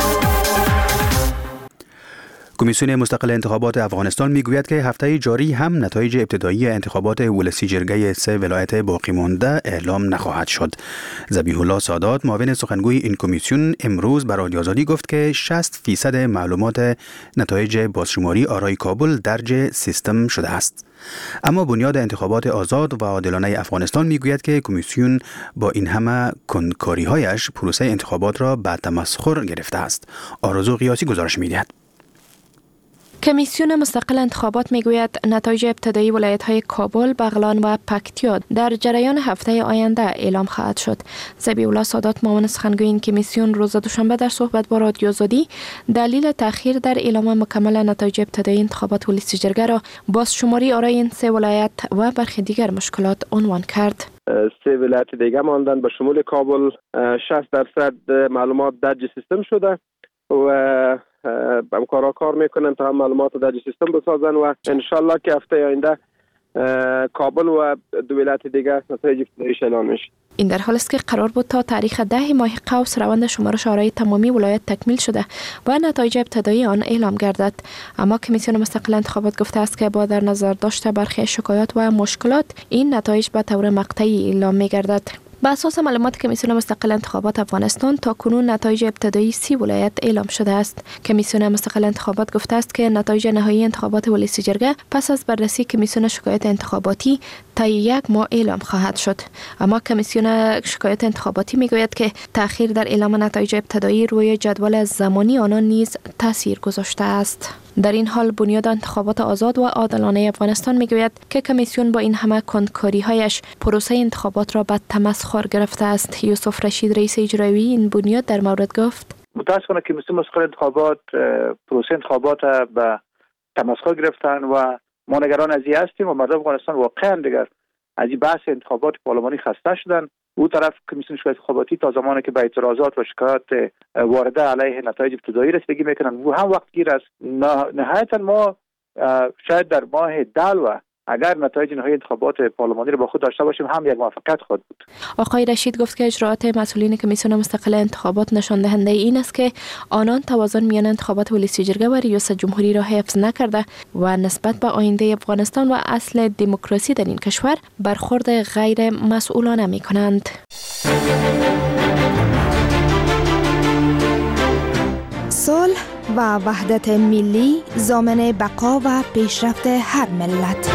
Speaker 2: کمیسیون مستقل انتخابات افغانستان میگوید که هفته جاری هم نتایج ابتدایی انتخابات ولسی جرگه 3 ولایت باقی مانده اعلام نخواهد شد. ذبیح الله سادات معاون سخنگوی این کمیسیون امروز به رادیو آزادی گفت که 60% معلومات نتایج بازشماری آرای کابل درج سیستم شده است. اما بنیاد انتخابات آزاد و عادلانه افغانستان میگوید که کمیسیون با این همه کنکاری‌هایش پروسه انتخابات را به تمسخر گرفته است. آرزو قیاسی گزارش می‌دهد.
Speaker 7: کمیسیون مستقل انتخابات میگوید نتایج ابتدایی ولایت‌های کابل، بغلان و پکتیا در جریان هفته آینده اعلام خواهد شد. ذبیح الله سادات معاون سخنگوی این کمیسیون روز دوشنبه در صحبت با رادیو آزادی دلیل تأخیر در اعلام مکمل نتایج ابتدایی انتخابات ولسی جرگه را بازشماری آرای این 3 ولایت و برخی دیگر مشکلات عنوان کرد.
Speaker 18: 3 ولایت دیگه ماندن به شمول کابل 60% معلومات درج سیستم شده و همکارا کار میکنن تا هم معلومات در سیستم بسازن و انشالله که هفته آینده کابل و 2 ولایت دیگه نتایج ابتداییش اعلام میشه.
Speaker 7: این در حال است که قرار بود تا تاریخ 10 ماه قوس روند شمارش آرای تمامی ولایت تکمیل شده و نتایج ابتدایی آن اعلام گردد. اما کمیسیون مستقل انتخابات گفته است که با در نظر داشته برخی شکایات و مشکلات این نتایج به طور مقطعی اعلام می‌گردد. بر اساس معلومات کمیسیون مستقل انتخابات افغانستان تا کنون نتایج ابتدایی 30 ولایت اعلام شده است. کمیسیون مستقل انتخابات گفته است که نتایج نهایی انتخابات ولسی جرگه پس از بررسی کمیسیون شکایت انتخاباتی تا 1 ماه اعلام خواهد شد. اما کمیسیون شکایت انتخاباتی میگوید که تأخیر در اعلام نتایج ابتدایی روی جدول زمانی آنان نیز تاثیر گذاشته است. در این حال بنیاد انتخابات آزاد و عادلانه افغانستان میگوید که کمیسیون با این همه کنکاری‌هایش پروسه انتخابات را به تمسخر گرفته است. یوسف رشید رئیس اجرایی این بنیاد در مورد گفت:
Speaker 19: متاسفانه کمیسیون مستقل انتخابات پروسه انتخابات به تمسخر گرفتن و ما نگران از این هستیم و مردم افغانستان واقعا دیگر از این بحث انتخابات پارلمانی خسته شدن. او طرف کمیسیون شکایت انتخاباتی تا زمانی که به اعتراضات و شکایات وارده علیه نتایج ابتدایی رسیدگی میکنن و هم وقت گیر است. نهایتا ما شاید در ماه دلو اگر نتایج نهایی انتخابات پارلمانی رو با خود داشته باشیم هم یک موفقیت خواهد بود.
Speaker 7: آقای رشید گفت که اجراءات مسئولین کمیسیون مستقل انتخابات نشان دهنده این است که آنان توازن میان انتخابات ولسی جرگه و ریاست جمهوری را حفظ نکرده و نسبت به آینده افغانستان و اصل دموکراسی در این کشور برخورد غیر مسئولانه میکنند.
Speaker 20: صلح و وحدت ملی ضامن بقا و پیشرفت هر ملت.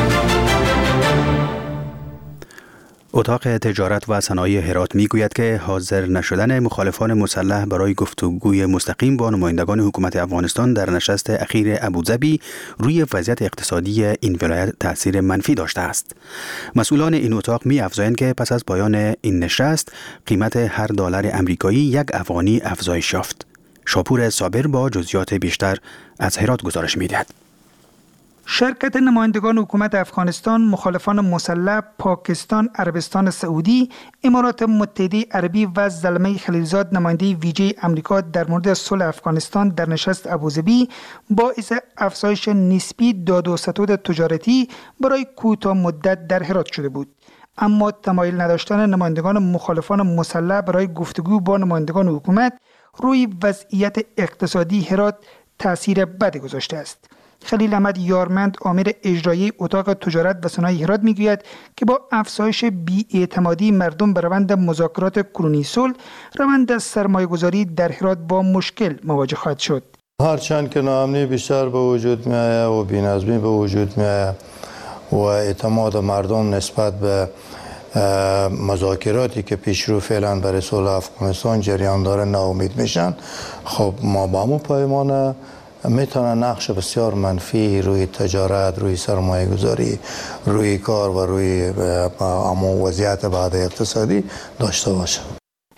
Speaker 2: اتاق تجارت و صنایع هرات میگوید که حاضر نشدن مخالفان مسلح برای گفتگوی مستقیم با نمایندگان حکومت افغانستان در نشست اخیر ابوظبی روی وضعیت اقتصادی این ولایت تاثیر منفی داشته است. مسئولان این اتاق می‌افزایند که پس از پایان این نشست قیمت هر دلار آمریکایی 1 افغانی افزایش یافت. شاپور صابر با جزئیات بیشتر از هرات گزارش می‌دهد.
Speaker 21: شرکت نمایندگان حکومت افغانستان، مخالفان مسلح، پاکستان، عربستان سعودی، امارات متحده عربی و زلمه خلیلزاد نماینده ویژه آمریکا در مورد صلح افغانستان در نشست ابوظبی باعث افزایش نسبی داد و ستد تجارتی برای کوتاه مدت در هرات شده بود. اما تمایل نداشتن نمایندگان مخالفان مسلح برای گفتگو با نمایندگان حکومت روی وضعیت اقتصادی هرات تأثیر بدی گذاشته است. خلیل احمد یارمند آمر اجرایی اتاق تجارت و صنایع هرات میگوید که با افزایش بی‌اعتمادی مردم به روند مذاکرات کنونی صلح، روند سرمایه‌گذاری در هرات با مشکل مواجه خواهد شد.
Speaker 22: هرچند که ناامنی بیشتر به وجود می‌آید و بی‌نظمی به وجود می‌آید و اعتماد مردم نسبت به مذاکراتی که پیشرو فعلا برای صلح افغانستان جریان داره ناامید میشن، خب ما با همون پیمانه میتونه نقش بسیار منفی روی تجارت، روی سرمایه گذاری، روی کار و روی وضعیت بعد اقتصادی داشته باشه.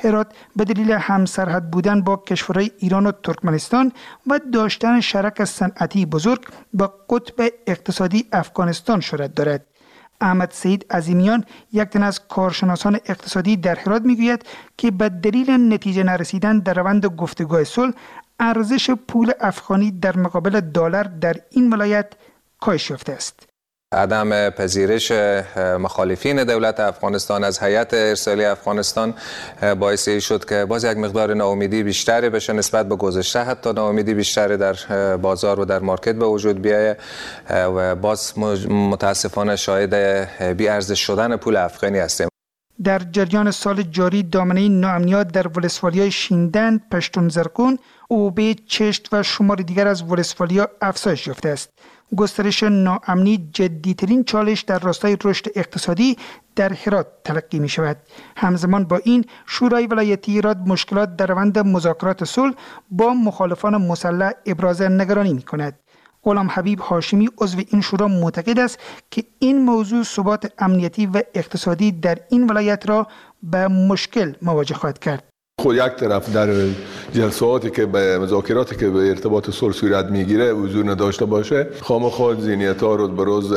Speaker 21: هرات به دلیل همسرحد بودن با کشورهای ایران و ترکمنستان و داشتن شرک صنعتی بزرگ به قطب اقتصادی افغانستان شهرت دارد. احمد سعید عظیمیان، یک تن از کارشناسان اقتصادی در هرات، میگوید که به دلیل نتیجه نرسیدن در روند گفتگوهای صلح، ارزش پول افغانی در مقابل دلار در این ولایت کاهش یافته است.
Speaker 5: عدم پذیرش مخالفین دولت افغانستان از هیئت ارسالی افغانستان باعثی شد که باز یک مقدار ناامیدی بیشتری بشه نسبت به گذشته، حتی ناامیدی بیشتری در بازار و در مارکت به وجود بیاید و باز متاسفانه شاهد بی ارزش شدن پول افغانی هستیم.
Speaker 21: در جریان سال جاری دامنه ناامنیات در ولسوالی‌های شیندن، پشتون زرکون، اوبه، چشت و شمار دیگر از ولسوالی‌ها افزایش یافته است. گسترش ناامنی جدی‌ترین چالش در راستای رشد اقتصادی در هرات تلقی می شود. همزمان با این، شورای ولایتی هرات مشکلات در روند مذاکرات صلح با مخالفان مسلح ابراز نگرانی می کند. غلام حبیب هاشمی عضو این شورا معتقد است که این موضوع ثبات امنیتی و اقتصادی در این ولایت را به مشکل مواجه خواهد کرد.
Speaker 8: خود یک طرف در جلساتی که به مذاکراتی که به ارتباط صلح صورت میگیره حضور نداشته باشه، خامخا ذهنیت‌ها روز به روز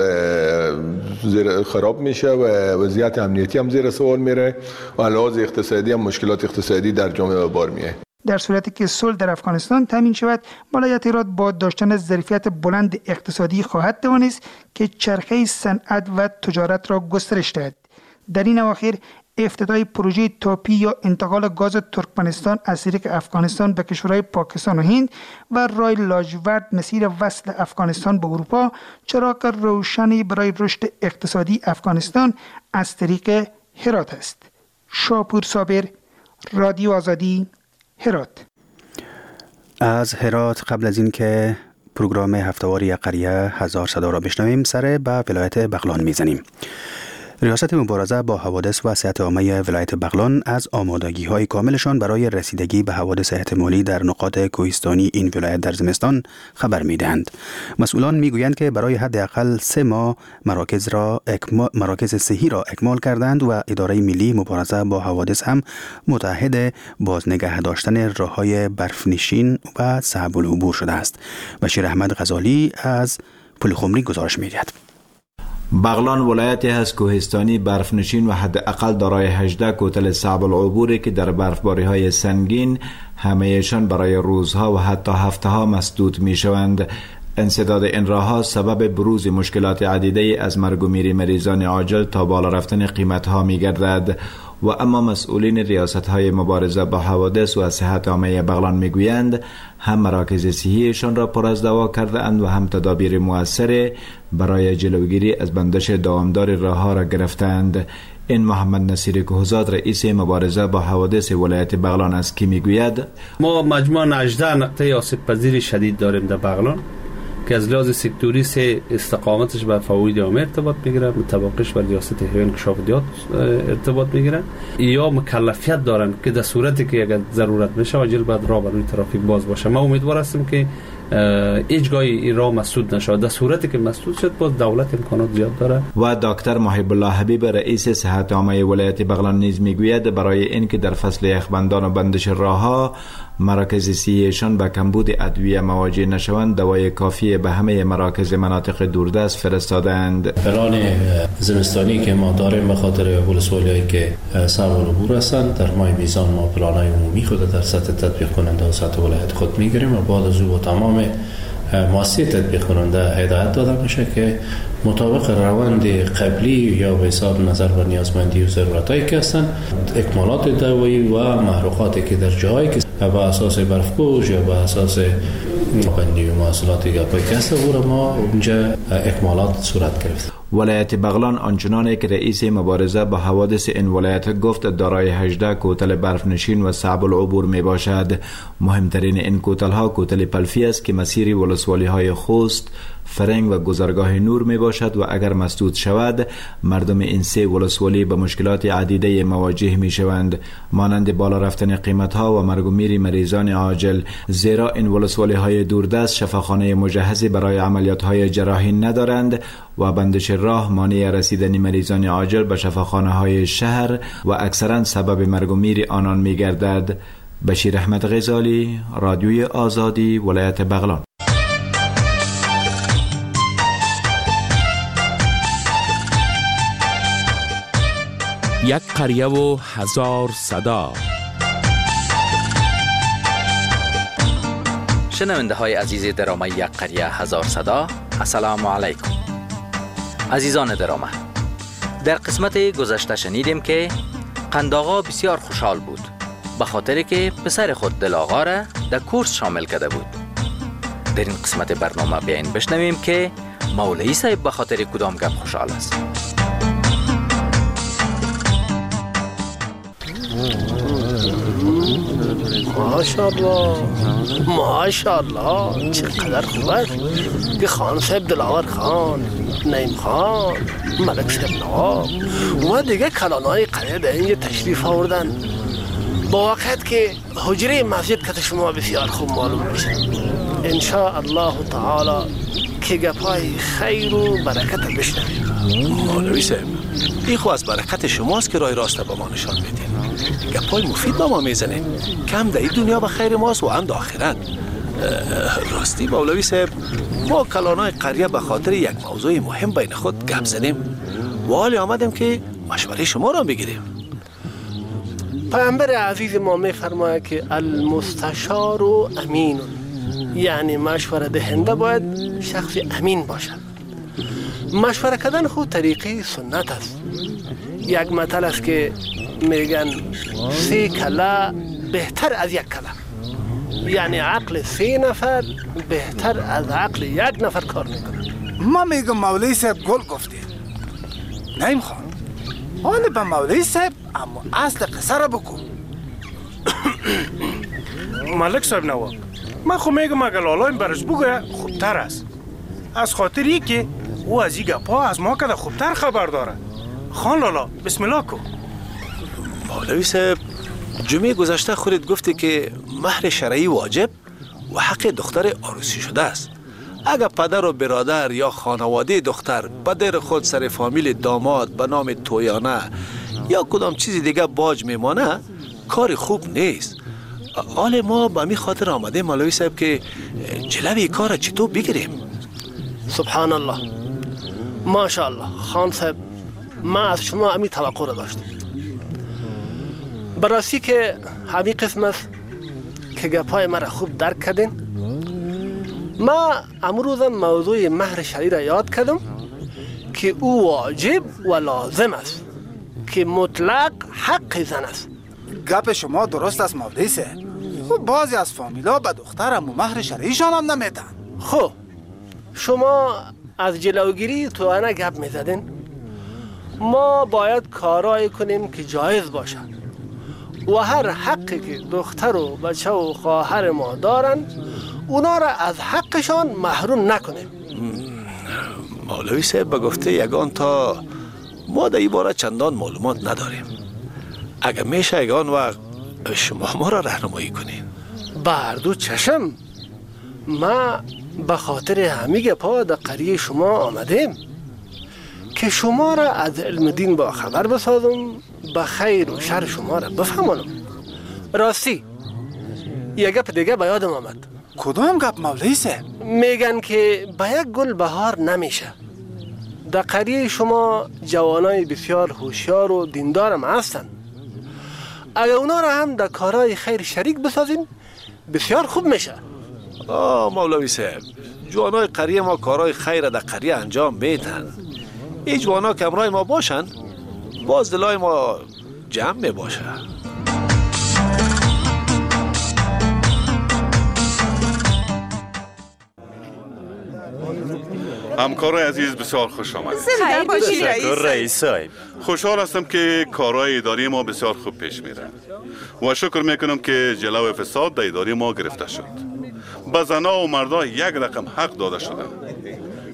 Speaker 8: خراب میشه و وضعیت امنیتی هم زیر سوال میره و لحاظ اقتصادی هم مشکلات اقتصادی در جامعه به بار میاد.
Speaker 21: در صورتی که صلح در افغانستان تامین شود، ولایت هرات با داشتن ظرفیت بلند اقتصادی خواهد توانست که چرخه صنعت و تجارت را گسترش دهد. در این اواخر افتتاح پروژه تاپی یا انتقال گاز ترکمنستان از طریق افغانستان به کشورهای پاکستان و هند و راه لاجورد مسیر وصل افغانستان به اروپا چراغ روشنی برای رشد اقتصادی افغانستان از طریق هرات است. شاپور صابر، رادیو آزادی، هرات.
Speaker 2: از هرات قبل از این که پروگرام هفته‌واری قریه هزار صدا را بشنویم، سر به ولایت بغلان میزنیم. ریاست مبارزه با حوادث و صحت عامه ولایت بغلان از آمادگی‌های کاملشان برای رسیدگی به حوادث احتمالی در نقاط کوهستانی این ولایت در زمستان خبر می‌دهند. مسئولان می‌گویند که برای حداقل 3 ماه مراکز صحی را اکمال کردند و اداره ملی مبارزه با حوادث هم متعهد بازنگه داشتن راه‌های برفنشین و صعب العبور شده است. بشیر احمد غزالی از پلخمری گزارش می‌دهد.
Speaker 23: بغلان ولایتی هست کوهستانی برفنشین و حداقل دارای 18 کوتل صعب العبوری که در برفباری‌های سنگین همه‌شان برای روزها و حتی هفته‌ها مسدود می‌شوند. انسداد این راه‌ها سبب بروز مشکلات عدیده از مرگ و میر مریضان عاجل تا بالا رفتن قیمت‌ها می‌گردد. و اما مسئولین ریاست‌های مبارزه با حوادث و صحت عامه بغلان میگویند هم مراکز صحیشان را پر از دوا کرده اند و هم تدابیر مؤثر برای جلوگیری از بندش دامدار راه‌ها را گرفتند. این محمد نصیر کهزاد رئیس مبارزه با حوادث ولایت بغلان است که میگوید
Speaker 24: ما مجموعاً 18 نقطه آسیب پذیر شدید داریم در بغلان که از لحاظ سکتوری 3 استقامتش بر فواید عامه ارتباط میگیره، مطابقش بر ریاست حیوان کشاورزی ارتباط میگیره یا مکلفیت دارن که در صورتی که اگر ضرورت بشه عاجل بعد راه بر روی ترافیک باز باشه. ما امیدوار هستیم که هیچ گاهی این راه مسدود نشود. در صورتی که مسدود شد باز دولت امکانات زیاد داره.
Speaker 23: و دکتر محب الله حبیب رئیس صحت عامه ولایت بغلان نیز میگوید برای اینکه در فصل یخبندان و بندش راه‌ها مراکز صحیشان به کمبود ادویه مواجه نشوند، دوای کافی به همه مراکز مناطق دوردست فرستادند.
Speaker 25: پلان زمستانی که ما داریم به خاطر ولسوالی‌هایی که صعب العبور هستند، در ماه میزان ما پلان‌های عمومی خود در سطح تطبیق کننده و سطح ولایت خود میگیریم و بعد از او با تمام مؤسسه تطبیق کننده هدایت داده میشه که مطابق روند قبلی یا به حساب نظر بر نیازمندی و ضرورتایی که هستند، اکمالات دوایی و محروقاتی که در جایی که به اساس برفپوش یا به اساس بندی و محصولات گپایی که هست او ما اونجا اکمالات صورت گرفت.
Speaker 23: ولایت بغلان آنچنانی که رئیس مبارزه با حوادث این ولایت گفت دارای 18 کوتل برفنشین و صعب العبور می باشد. مهمترین این کوتل ها کوتل پلفی است که مسیر ولسوالی های خوست، فرنگ و گذرگاه نور می باشد و اگر مسدود شود مردم این سه ولسوالی به مشکلات عدیده مواجه می شوند، مانند بالا رفتن قیمت ها و مرگ و میر مریضان عاجل، زیرا این ولسوالی های دوردست شفاخانه مجهزی برای عملیات های جراحی ندارند و بندش راه مانع رسیدن مریضان عاجل به شفاخانه های شهر و اکثرا سبب مرگ و میر آنان می گردد. بشیر احمد غزالی، رادیوی آزادی، ولایت بغلان.
Speaker 6: یک قریه و هزار صدا.
Speaker 9: شنونده های عزیز درامه یک قریه هزار صدا، السلام علیکم. عزیزان درامه، در قسمت گذشته شنیدیم که قندآقا بسیار خوشحال بود به خاطر که پسر خود دلاغا را در کورس شامل کرده بود. در این قسمت برنامه بیاین بشنویم که مولوی صاحب به خاطر کدام گپ خوشحال است.
Speaker 10: ماشاءالله ماشاءالله، چقدر خوب است که خان صاحب دلاور خان، نعیم خان، ملک صاحب نواب و دیگه کلانای قریه در اینجا تشریف آوردن. با وقت که حجره مسجد که شما بسیار خوب معلوم میشه، انشاء الله تعالی که گپای خیر و برکت بشنویم.
Speaker 12: مولوی صاحب، این خو از برکت شماست که راه راست به ما نشان میدین. گپای مفید با ما میزنیم که هم در این دنیا به خیر ماست و هم در آخرت. راستی مولوی صاحب، ما کلانای قریه به خاطر یک موضوع مهم بین خود گپ زدیم و حالی آمدیم که مشوره شما را بگیریم.
Speaker 10: پیامبر عزیز ما میفرماید که المستشار و امین، یعنی مشوره دهنده باید شخص امین باشد. مشوره کردن خود طریقی سنت است. یک مثل است که میگن 3 کله بهتر از 1 کله، یعنی عقل 3 نفر بهتر از عقل 1 نفر کار میکنه.
Speaker 13: ما میگم مولوی صاحب گل گفتی. نعیم خان، حالا به مولوی صاحب اما اصل قصه را بکن.
Speaker 26: ملک صاحب نواب، من خو میگم اگر لالایم برش بگویه خوبتر است، از خاطری که او از این گپا از ما که خوبتر خبر داره. خان لالا بسم الله کو.
Speaker 12: مولوی صاحب، جمعه گذشته خودت گفتی که مهر شرعی واجب و حق دختر عروسی شده است. اگر پدر و برادر یا خانواده دختر به در خود سر فامیل داماد به نام تویانه یا کدام چیزی دیگه باج میمانه، کار خوب نیست. حال ما به می خاطر آمده مولوی صاحب که جلوی کار چطور بگیریم.
Speaker 10: سبحان الله، ماشاءالله خان صاحب، ما از شما امی توقع را داشتم. براستی که همی قسم است که گپای مرا خوب درک کردین. ما امروزم موضوع مهر شرعی را یاد کردم که او واجب و لازم است، که مطلق حق زن است.
Speaker 13: گپ شما درست است مولوی صاحب. بعضی از فامیلا به دخترم و مهر شرعیشان هم نمیدن.
Speaker 10: خب شما از جلوگیری توانه گپ میزدین. ما باید کارایی کنیم که جایز باشد و هر حقی که دختر و بچه و خواهر ما دارن اونا را از حقشان محروم نکنیم.
Speaker 12: مولوی صاحب به گفته یگان تا ما در این باره چندان معلومات نداریم. اگر میشه یگان وقت شما ما را راهنمایی کنین.
Speaker 10: بردو چشم، ما به خاطر همه گپا در قریه شما آمدیم که شما را از علم دین با خبر بسازم، به خیر و شر شما را بفهمانم. راستی یک گپ دیگه به یادم آمد.
Speaker 13: کدام گپ مولوی صاحب؟
Speaker 10: میگن که به یک گل بهار نمیشه. در قریه شما جوانای بسیار هوشیار و دیندارم هستن. اگر اونا را هم در کارهای خیر شریک بسازیم بسیار خوب میشه.
Speaker 12: مولوی صاحب، جوانای قریه ما کارهای خیر در قریه انجام میدن. این جوانا که همراه ما باشن باز دلای ما جمع می باشه.
Speaker 27: همکارای عزیز بسیار خوش آمدید.
Speaker 28: زنده باشی رئیس صاحب.
Speaker 27: خوشحال هستم که کارهای اداری ما بسیار خوب پیش میره و شکر میکنم که جلو فساد در اداری ما گرفته شد. به زنها و مردا یک رقم حق داده شدن.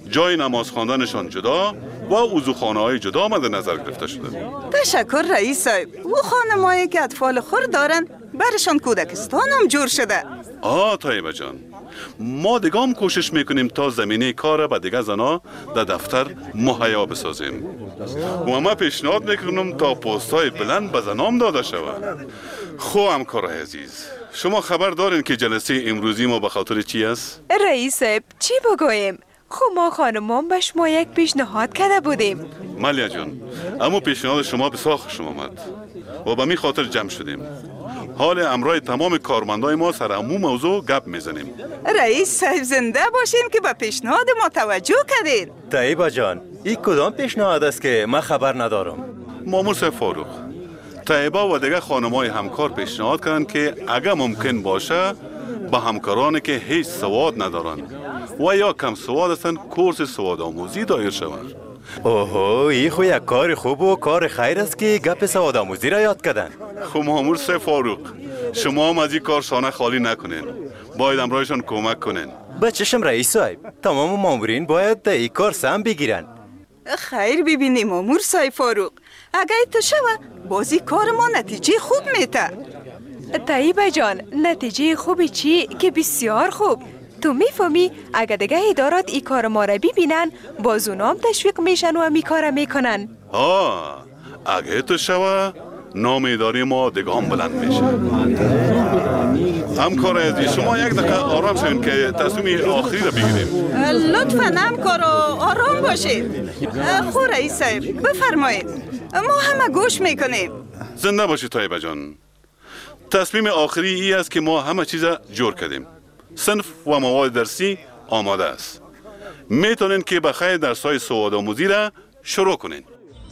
Speaker 27: جای نماز خواندنشان جدا و وضوخانه های جدا مد نظر گرفته شده.
Speaker 1: تشکر رئیس صاحب. و خانمایی که اطفال خور دارن برشان کودکستان هم جور شده.
Speaker 27: طیبه جان، ما دیگه کوشش میکنیم تا زمینه کار به دیگه زنا در دفتر مهیا بسازیم و ما پیشنهاد میکنم تا پست های بلند به زنام داده شود. خو همکار عزیز، شما خبر دارین که جلسه امروزی ما به خاطر چی است؟
Speaker 3: رئیس صاحب چی بگویم؟ خب ما خانمان به شما یک پیشنهاد کرده بودیم.
Speaker 27: مالیا جان، اما پیشنهاد شما بسیار خوشم آمد و به می خاطر جمع شدیم. حال امرای تمام کارمندای ما سر همون موضوع گپ میزنیم.
Speaker 1: رئیس صاحب زنده باشین که به پیشنهاد ما توجه کردین.
Speaker 28: طیبه جان، این کدام پیشنهاد است که من خبر ندارم؟
Speaker 27: مامور صاحب فاروق، طیبه و دیگه خانمای همکار پیشنهاد کردن که اگر ممکن باشه به همکارانی که هیچ سواد ندارن و یا کم سواد هستن کورس سواد آموزی دایر شوند.
Speaker 28: اوه، این خو یک کار خوب و کار خیر است که گپ سواد آموزی را یاد کردن.
Speaker 27: خب مامور صاحب فاروق، شما هم از این کار شانه خالی نکنین، باید امرایشان کمک کنین.
Speaker 28: به چشم رئیس صاحب، تمام مامورین باید در این کار سهم بگیرن.
Speaker 1: خیر ببینیم مامور صاحب فاروق، اگر تو شوه بازی کار ما نتیجه خوب میته.
Speaker 3: طیبه جان، نتیجه خوبی چی؟ که بسیار خوب. تو میفهمی اگه دیگه ادارات ای کار ما را ببینن باز اونام تشویق میشن و می کار میکنن.
Speaker 27: اگه تو شوه نام اداری ما دیگه هم بلند میشه. همکار عزیز، شما یک دقیقه آرام شوین که تصمیم آخری را بگیریم.
Speaker 1: لطفاً همکارا آرام باشید. خو رئیس صاحب بفرمایید، ما همه گوش میکنیم.
Speaker 27: زنده باشید طیبه جان. تصمیم آخری ای است که ما همه چیز جور کردیم. صنف و مواد درسی آماده است. میتونین که بخیر درس‌های سواد آموزی را شروع کنین.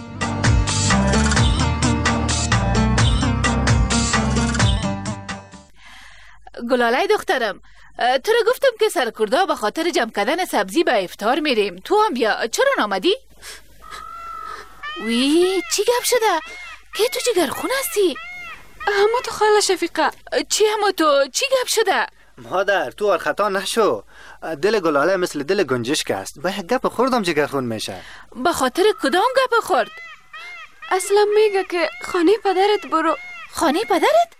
Speaker 4: گلاله دخترم، تو رو گفتم که سرکردا به خاطر جمع کردن سبزی به افطار میریم. تو هم بیا. چرا نامدی؟ وی چی گپ شده؟ که تو جگرخون هستی؟
Speaker 3: اما تو خاله شفیقه.
Speaker 4: چی اما تو؟ چی گپ شده؟
Speaker 11: مادر تو خطا نشو. دل گلاله مثل دل گنجشک است. با یک گپ خوردم جگرخون میشه.
Speaker 4: به خاطر کدام گپ خورد؟
Speaker 3: اصلا میگه که خانه پدرت برو.
Speaker 4: خانه پدرت؟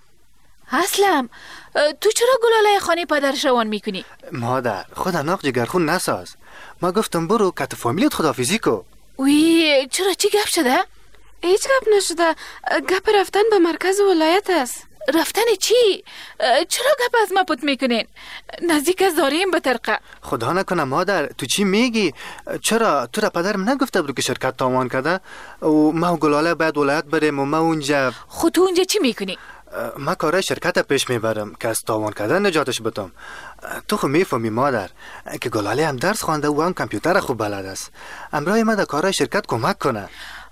Speaker 4: اسلم، تو چرا گلاله خانه پدرش روان میکنی؟
Speaker 11: مادر خدا ناق جگرخون نساز. ما گفتم برو که تو فامیلیت خداحافظی کو.
Speaker 4: وی چرا چی گپ شده؟
Speaker 3: هیچ گپ نشده. گپ رفتن به مرکز ولایت است.
Speaker 4: رفتن چی؟ چرا گپ از ما پت میکنین؟ نزدیک از داریم بطرقه.
Speaker 11: خدا نکنه مادر، تو چی میگی؟ چرا تو را پدرم نگفته بود که شرکت تاوان کرده و ما و گلاله باید ولایت بریم و ما اونجا.
Speaker 4: خود تو اونجا چی میکنی؟
Speaker 11: ما کارای شرکت پیش میبرم که از تاوان کردن نجاتش بدم. تو خو میفهمی مادر که گلاله هم درس خوانده و هم کامپیوتر خوب بلد است. امرای ما در کارای شرکت کمک کنه.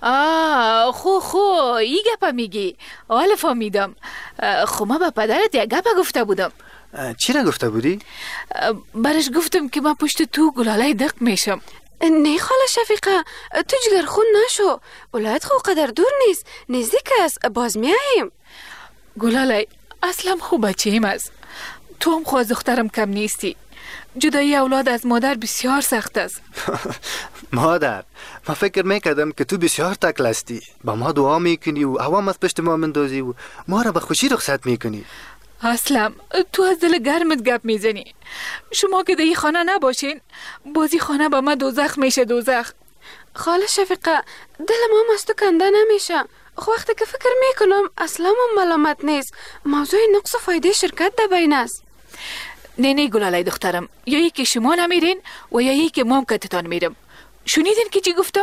Speaker 4: خو ای گپا میگی. حالا فهمیدم. خو ما به پدرت یک گپا گفته بودم.
Speaker 11: چی را گفته بودی؟
Speaker 4: برش گفتم که من پشت تو گلاله دق میشم.
Speaker 3: نه خاله شفیقه، تو جگرخون نشو. ولایت خو قدر دور نیست، نزدیک است. باز میاییم.
Speaker 4: گلاله اصلا خوب بچه‌ایم است. تو هم خواهد دخترم کم نیستی. جدایی اولاد از مادر بسیار سخت است.
Speaker 11: مادر ما فکر میکردم که تو بسیار تکل هستی، با ما دعا میکنی و عوام از پشت ما مندازی و ما را به خوشی رخصت میکنی.
Speaker 4: اسلم، تو از دل گرمت گپ میزنی. شما که در خانه نباشین بازی خانه به ما دوزخ میشه. دوزخ.
Speaker 3: خاله شفیقه، دل ما از تو کنده نمیشه. وقتی که فکر میکنم اصلا ما ملامت نیست. موضوع نقص و فایده شرکت در بین است.
Speaker 4: نه گلاله دخترم، یا یکی شما نمیرین و یا یکی ما هم کتتان میرم. شنیدین که چی گفتم؟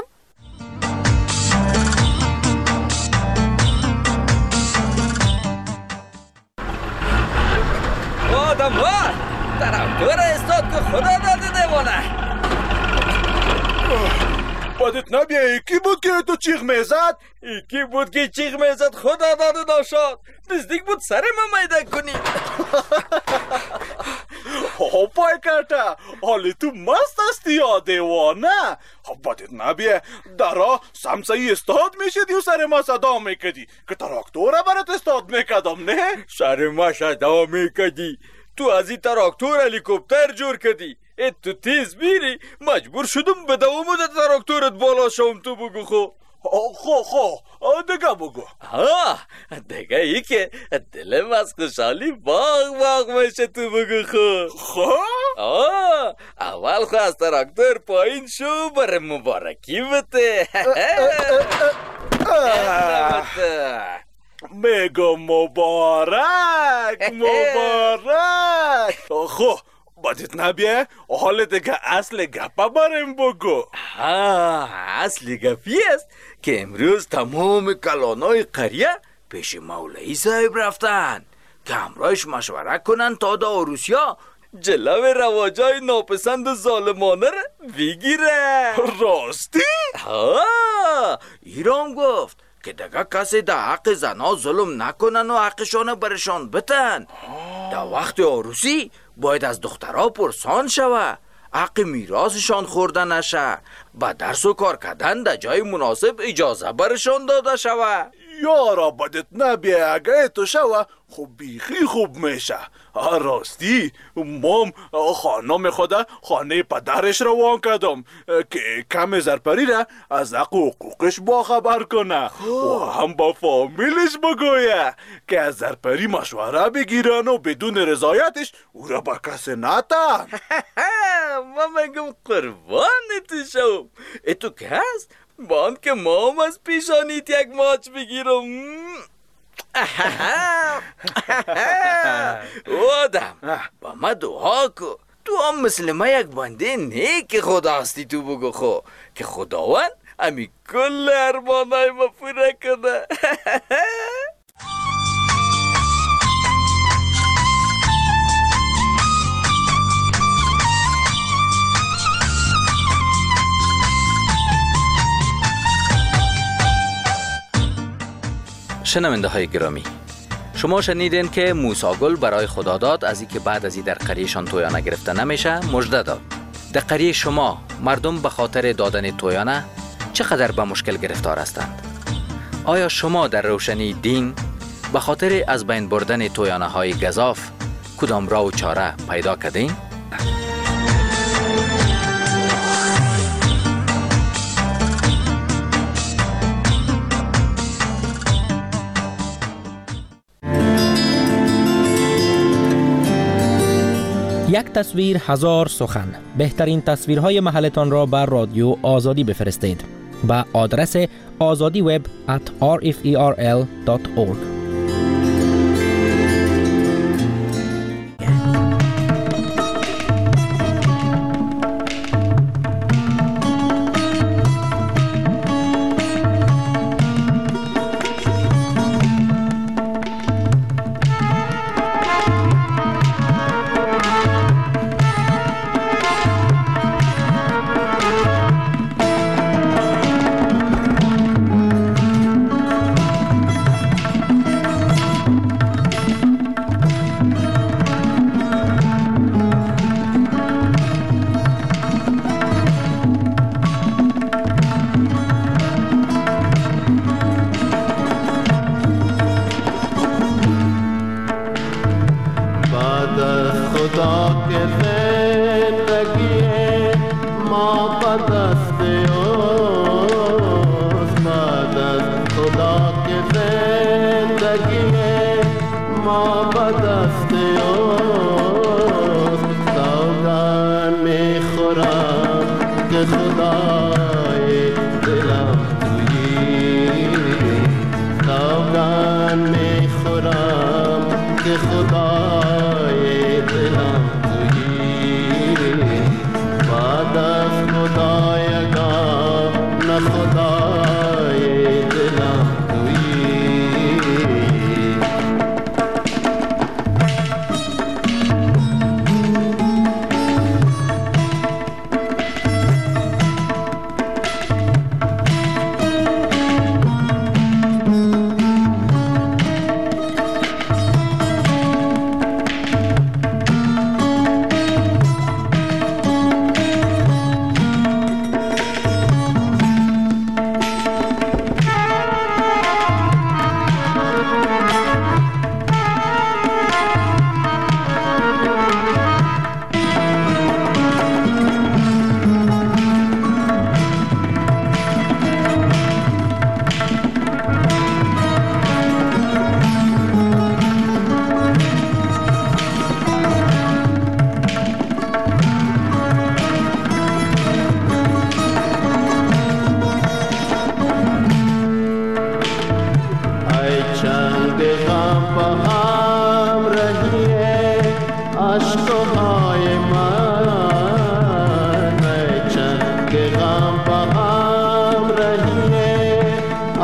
Speaker 14: آدم ها طرفدار استاد که خدا داده دیوانه.
Speaker 15: بدت نبیه کی بود که تو چیغ میزد؟
Speaker 14: کی بود که چیغ میزد؟ خدا داده ناشاد. نزدیک بود سر ما میده کنی.
Speaker 15: پای کرده حالی تو مست هستی یا دیوانه؟ بدت نبیه درا سمسایی استاد میشدی و سر ما صدا میکدی که تراکتوره برات استاد میکدم نه؟
Speaker 14: سر ما صدا میکدی. تو از این تراکتور هلیکوپتر جور کدی. تو تیز میری مجبور شدم به دوام تراکتورت بالا شوم. تو بگو خو دیگه بگو. دیگه ای که دلم از خوشحالی باغ میشه. تو بگو خو. اول خو از تراکتور پایین شو بر مبارکی بده.
Speaker 15: میگم مبارک. خو بدت نبیه حال دیگه اصل گپا برم بگو.
Speaker 14: اصل گپی است که امروز تمام کلانای قریه پیش مولوی صاحب رفتن که همراهش مشوره کنن تا دا عروسیا جلو رواجای ناپسند ظالمانه رو بگیره.
Speaker 15: راستی؟
Speaker 14: ایران گفت که دیگه کسی در حق زنا ظلم نکنن و حقشان برشان بتن. در وقت عروسی باید از دخترها پرسان شوه، حق میراثشان خورده نشه، با درس و کار کردن در جای مناسب اجازه برشان داده شوه.
Speaker 15: یارا بدت نبیه اگه تو شوه خوب بیخی خوب میشه. راستی مام خانم خدا خانه پدرش روان کردم که کم زرپری را از حق و حقوقش با خبر کنه و هم با فامیلش بگویه که از زرپری مشوره بگیرن و بدون رضایتش او را با کسی نتن.
Speaker 14: ما مگم قربانت شوم. تو که هست بان که مام از پیشانیت یک ماچ بگیرم. آدم با ما دعا کو. تو هم مثل ما یک بنده نیک خدا هستی. تو بگو خو که خداوند امی کل ارمانای ما پورا کنه. شنونده های گرامی، شما شنیدین که موسی گل برای خداداد از اینکه بعد از این در قریهشان تویانه گرفته نمیشه مژده داد. در قریه شما مردم به خاطر دادن تویانه چقدر به مشکل گرفتار هستند؟ آیا شما در روشنی دین به خاطر از بین بردن تویانه های گزاف کدام راه و چاره پیدا کردین؟
Speaker 5: یک تصویر هزار سخن. بهترین تصویرهای محلتان را بر رادیو آزادی بفرستید به آدرس azadiweb@rferl.org.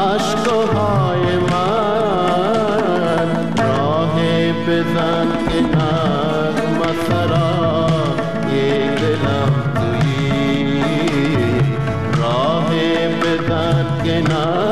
Speaker 7: عشقهای من راه بزن که نغمه سرا یک دلم تویی راه بزن که نغمه